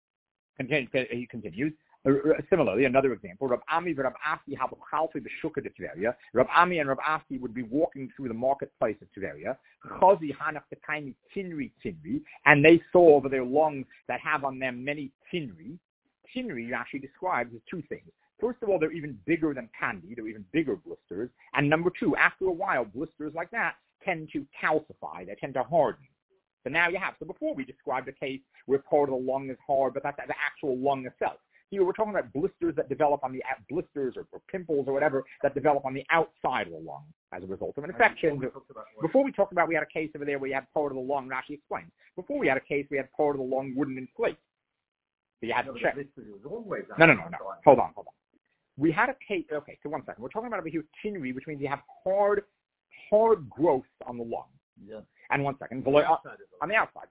Speaker 1: he continues. Uh, similarly, another example, Rab Ami and Rab Asi have a chalfi b'shukah de Tveria. Rab Ami and Rab Asi would be walking through the marketplace of Tveria. Chazi hanach tekaini tinri tinri, and they saw over their lungs that have on them many tinri. Tinri actually describes as two things. First of all, they're even bigger than candy. They're even bigger blisters. And number two, after a while, blisters like that tend to calcify. They tend to harden. So now you have. So before we described a case where part of the lung is hard, but that's the actual lung itself. Here we're talking about blisters that develop on the blisters or, or pimples or whatever that develop on the outside of the lung as a result of an infection. Before we talked about, we had a case over there where you had part of the lung. Rashi explained. Before we had a case, we had part of the lung wouldn't inflate. So you had to check. No, no, no, no. Hold on, hold on. We had a case. Okay, so one second. We're talking about over here tinri, which means you have hard, hard growth on the lung.
Speaker 3: Yeah.
Speaker 1: And one second, on the outside. On the outside.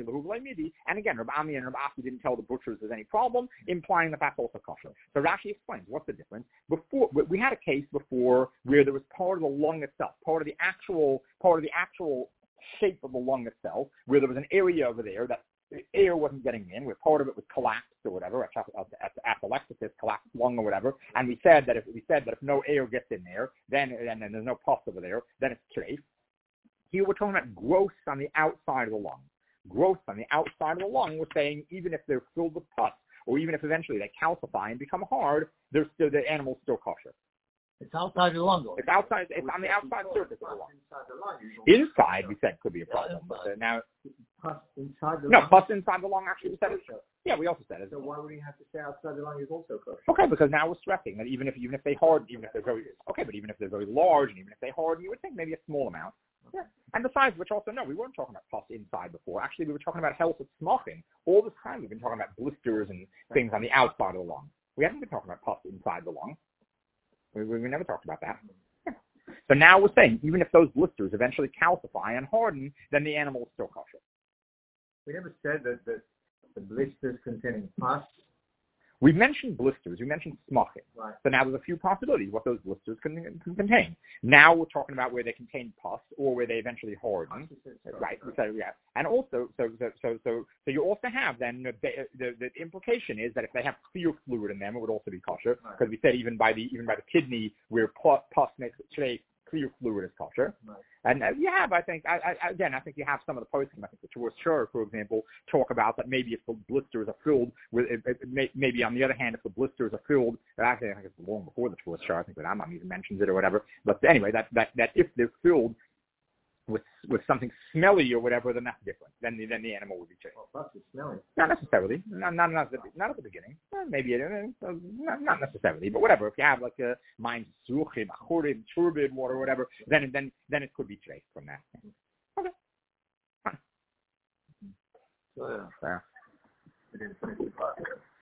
Speaker 1: And again, Rabbi Ami and Rabbi Asi didn't tell the butchers there's any problem, implying that that's also kosher. So Rashi explains what's the difference. Before we had a case before where there was part of the lung itself, part of the actual, part of the actual shape of the lung itself, where there was an area over there that air wasn't getting in, where part of it was collapsed or whatever, atelectasis, collapsed lung or whatever. And we said that if we said that if no air gets in there, then and then there's no pus over there, then it's treif. Here we're talking about growth on the outside of the lung. Growth on the outside of the lung, we're saying even if they're filled with pus, or even if eventually they calcify and become hard, they're still, the animal's still kosher.
Speaker 3: It's outside the lung.
Speaker 1: It's outside. It's on the outside surface of the lung. Inside, we said, could be a problem. But uh, now,
Speaker 2: pus inside the
Speaker 1: no,
Speaker 2: lung?
Speaker 1: pus inside the lung. Actually, we said it. Yeah, we also said it.
Speaker 2: So why would you have to say outside the lung is also kosher?
Speaker 1: Okay, because now we're stressing that even if even if they harden, even if they're very okay, but even if they're very large, and even if they harden, you would think maybe a small amount. Yeah. And besides which also, no, we weren't talking about pus inside before. Actually, we were talking about health of smocking. All this time we've been talking about blisters and things on the outside of the lung. We haven't been talking about pus inside the lung. We, we, we never talked about that. Yeah. So now we're saying, even if those blisters eventually calcify and harden, then the animal is still kosher.
Speaker 2: We never said that the, the blisters containing pus.
Speaker 1: We mentioned blisters. We mentioned smocking.
Speaker 2: Right.
Speaker 1: So now there's a few possibilities what those blisters can, can contain. Now we're talking about where they contain pus or where they eventually harden. Right. So yeah. And also, so so so so, so you also have then the, the the implication is that if they have clear fluid in them, it would also be kosher because right. we said even by the even by the kidney where pus, pus makes it today clear fluid is kosher. Right. And uh, you have, I think, I, I, again, I think you have some of the posting. I think the Torah Shur, for example, talk about that maybe if the blisters are filled with, it, it, may, maybe on the other hand, if the blisters are filled, actually I think it's long before the Torah Shur, I think that Amam even mentions it or whatever. But anyway, that that that if they're filled with with something smelly or whatever, then that's different. Then the, then the animal would be changed.
Speaker 2: Well, pus is smelly.
Speaker 1: Not necessarily. Not not not, not at the beginning. Maybe it, uh, not, not necessarily, but whatever. If you have like a mind suchim, achurim, turbid water, whatever, then then then it could be traced from that. Okay. Fine.
Speaker 3: So, yeah.
Speaker 1: Fair.
Speaker 2: We didn't finish the part.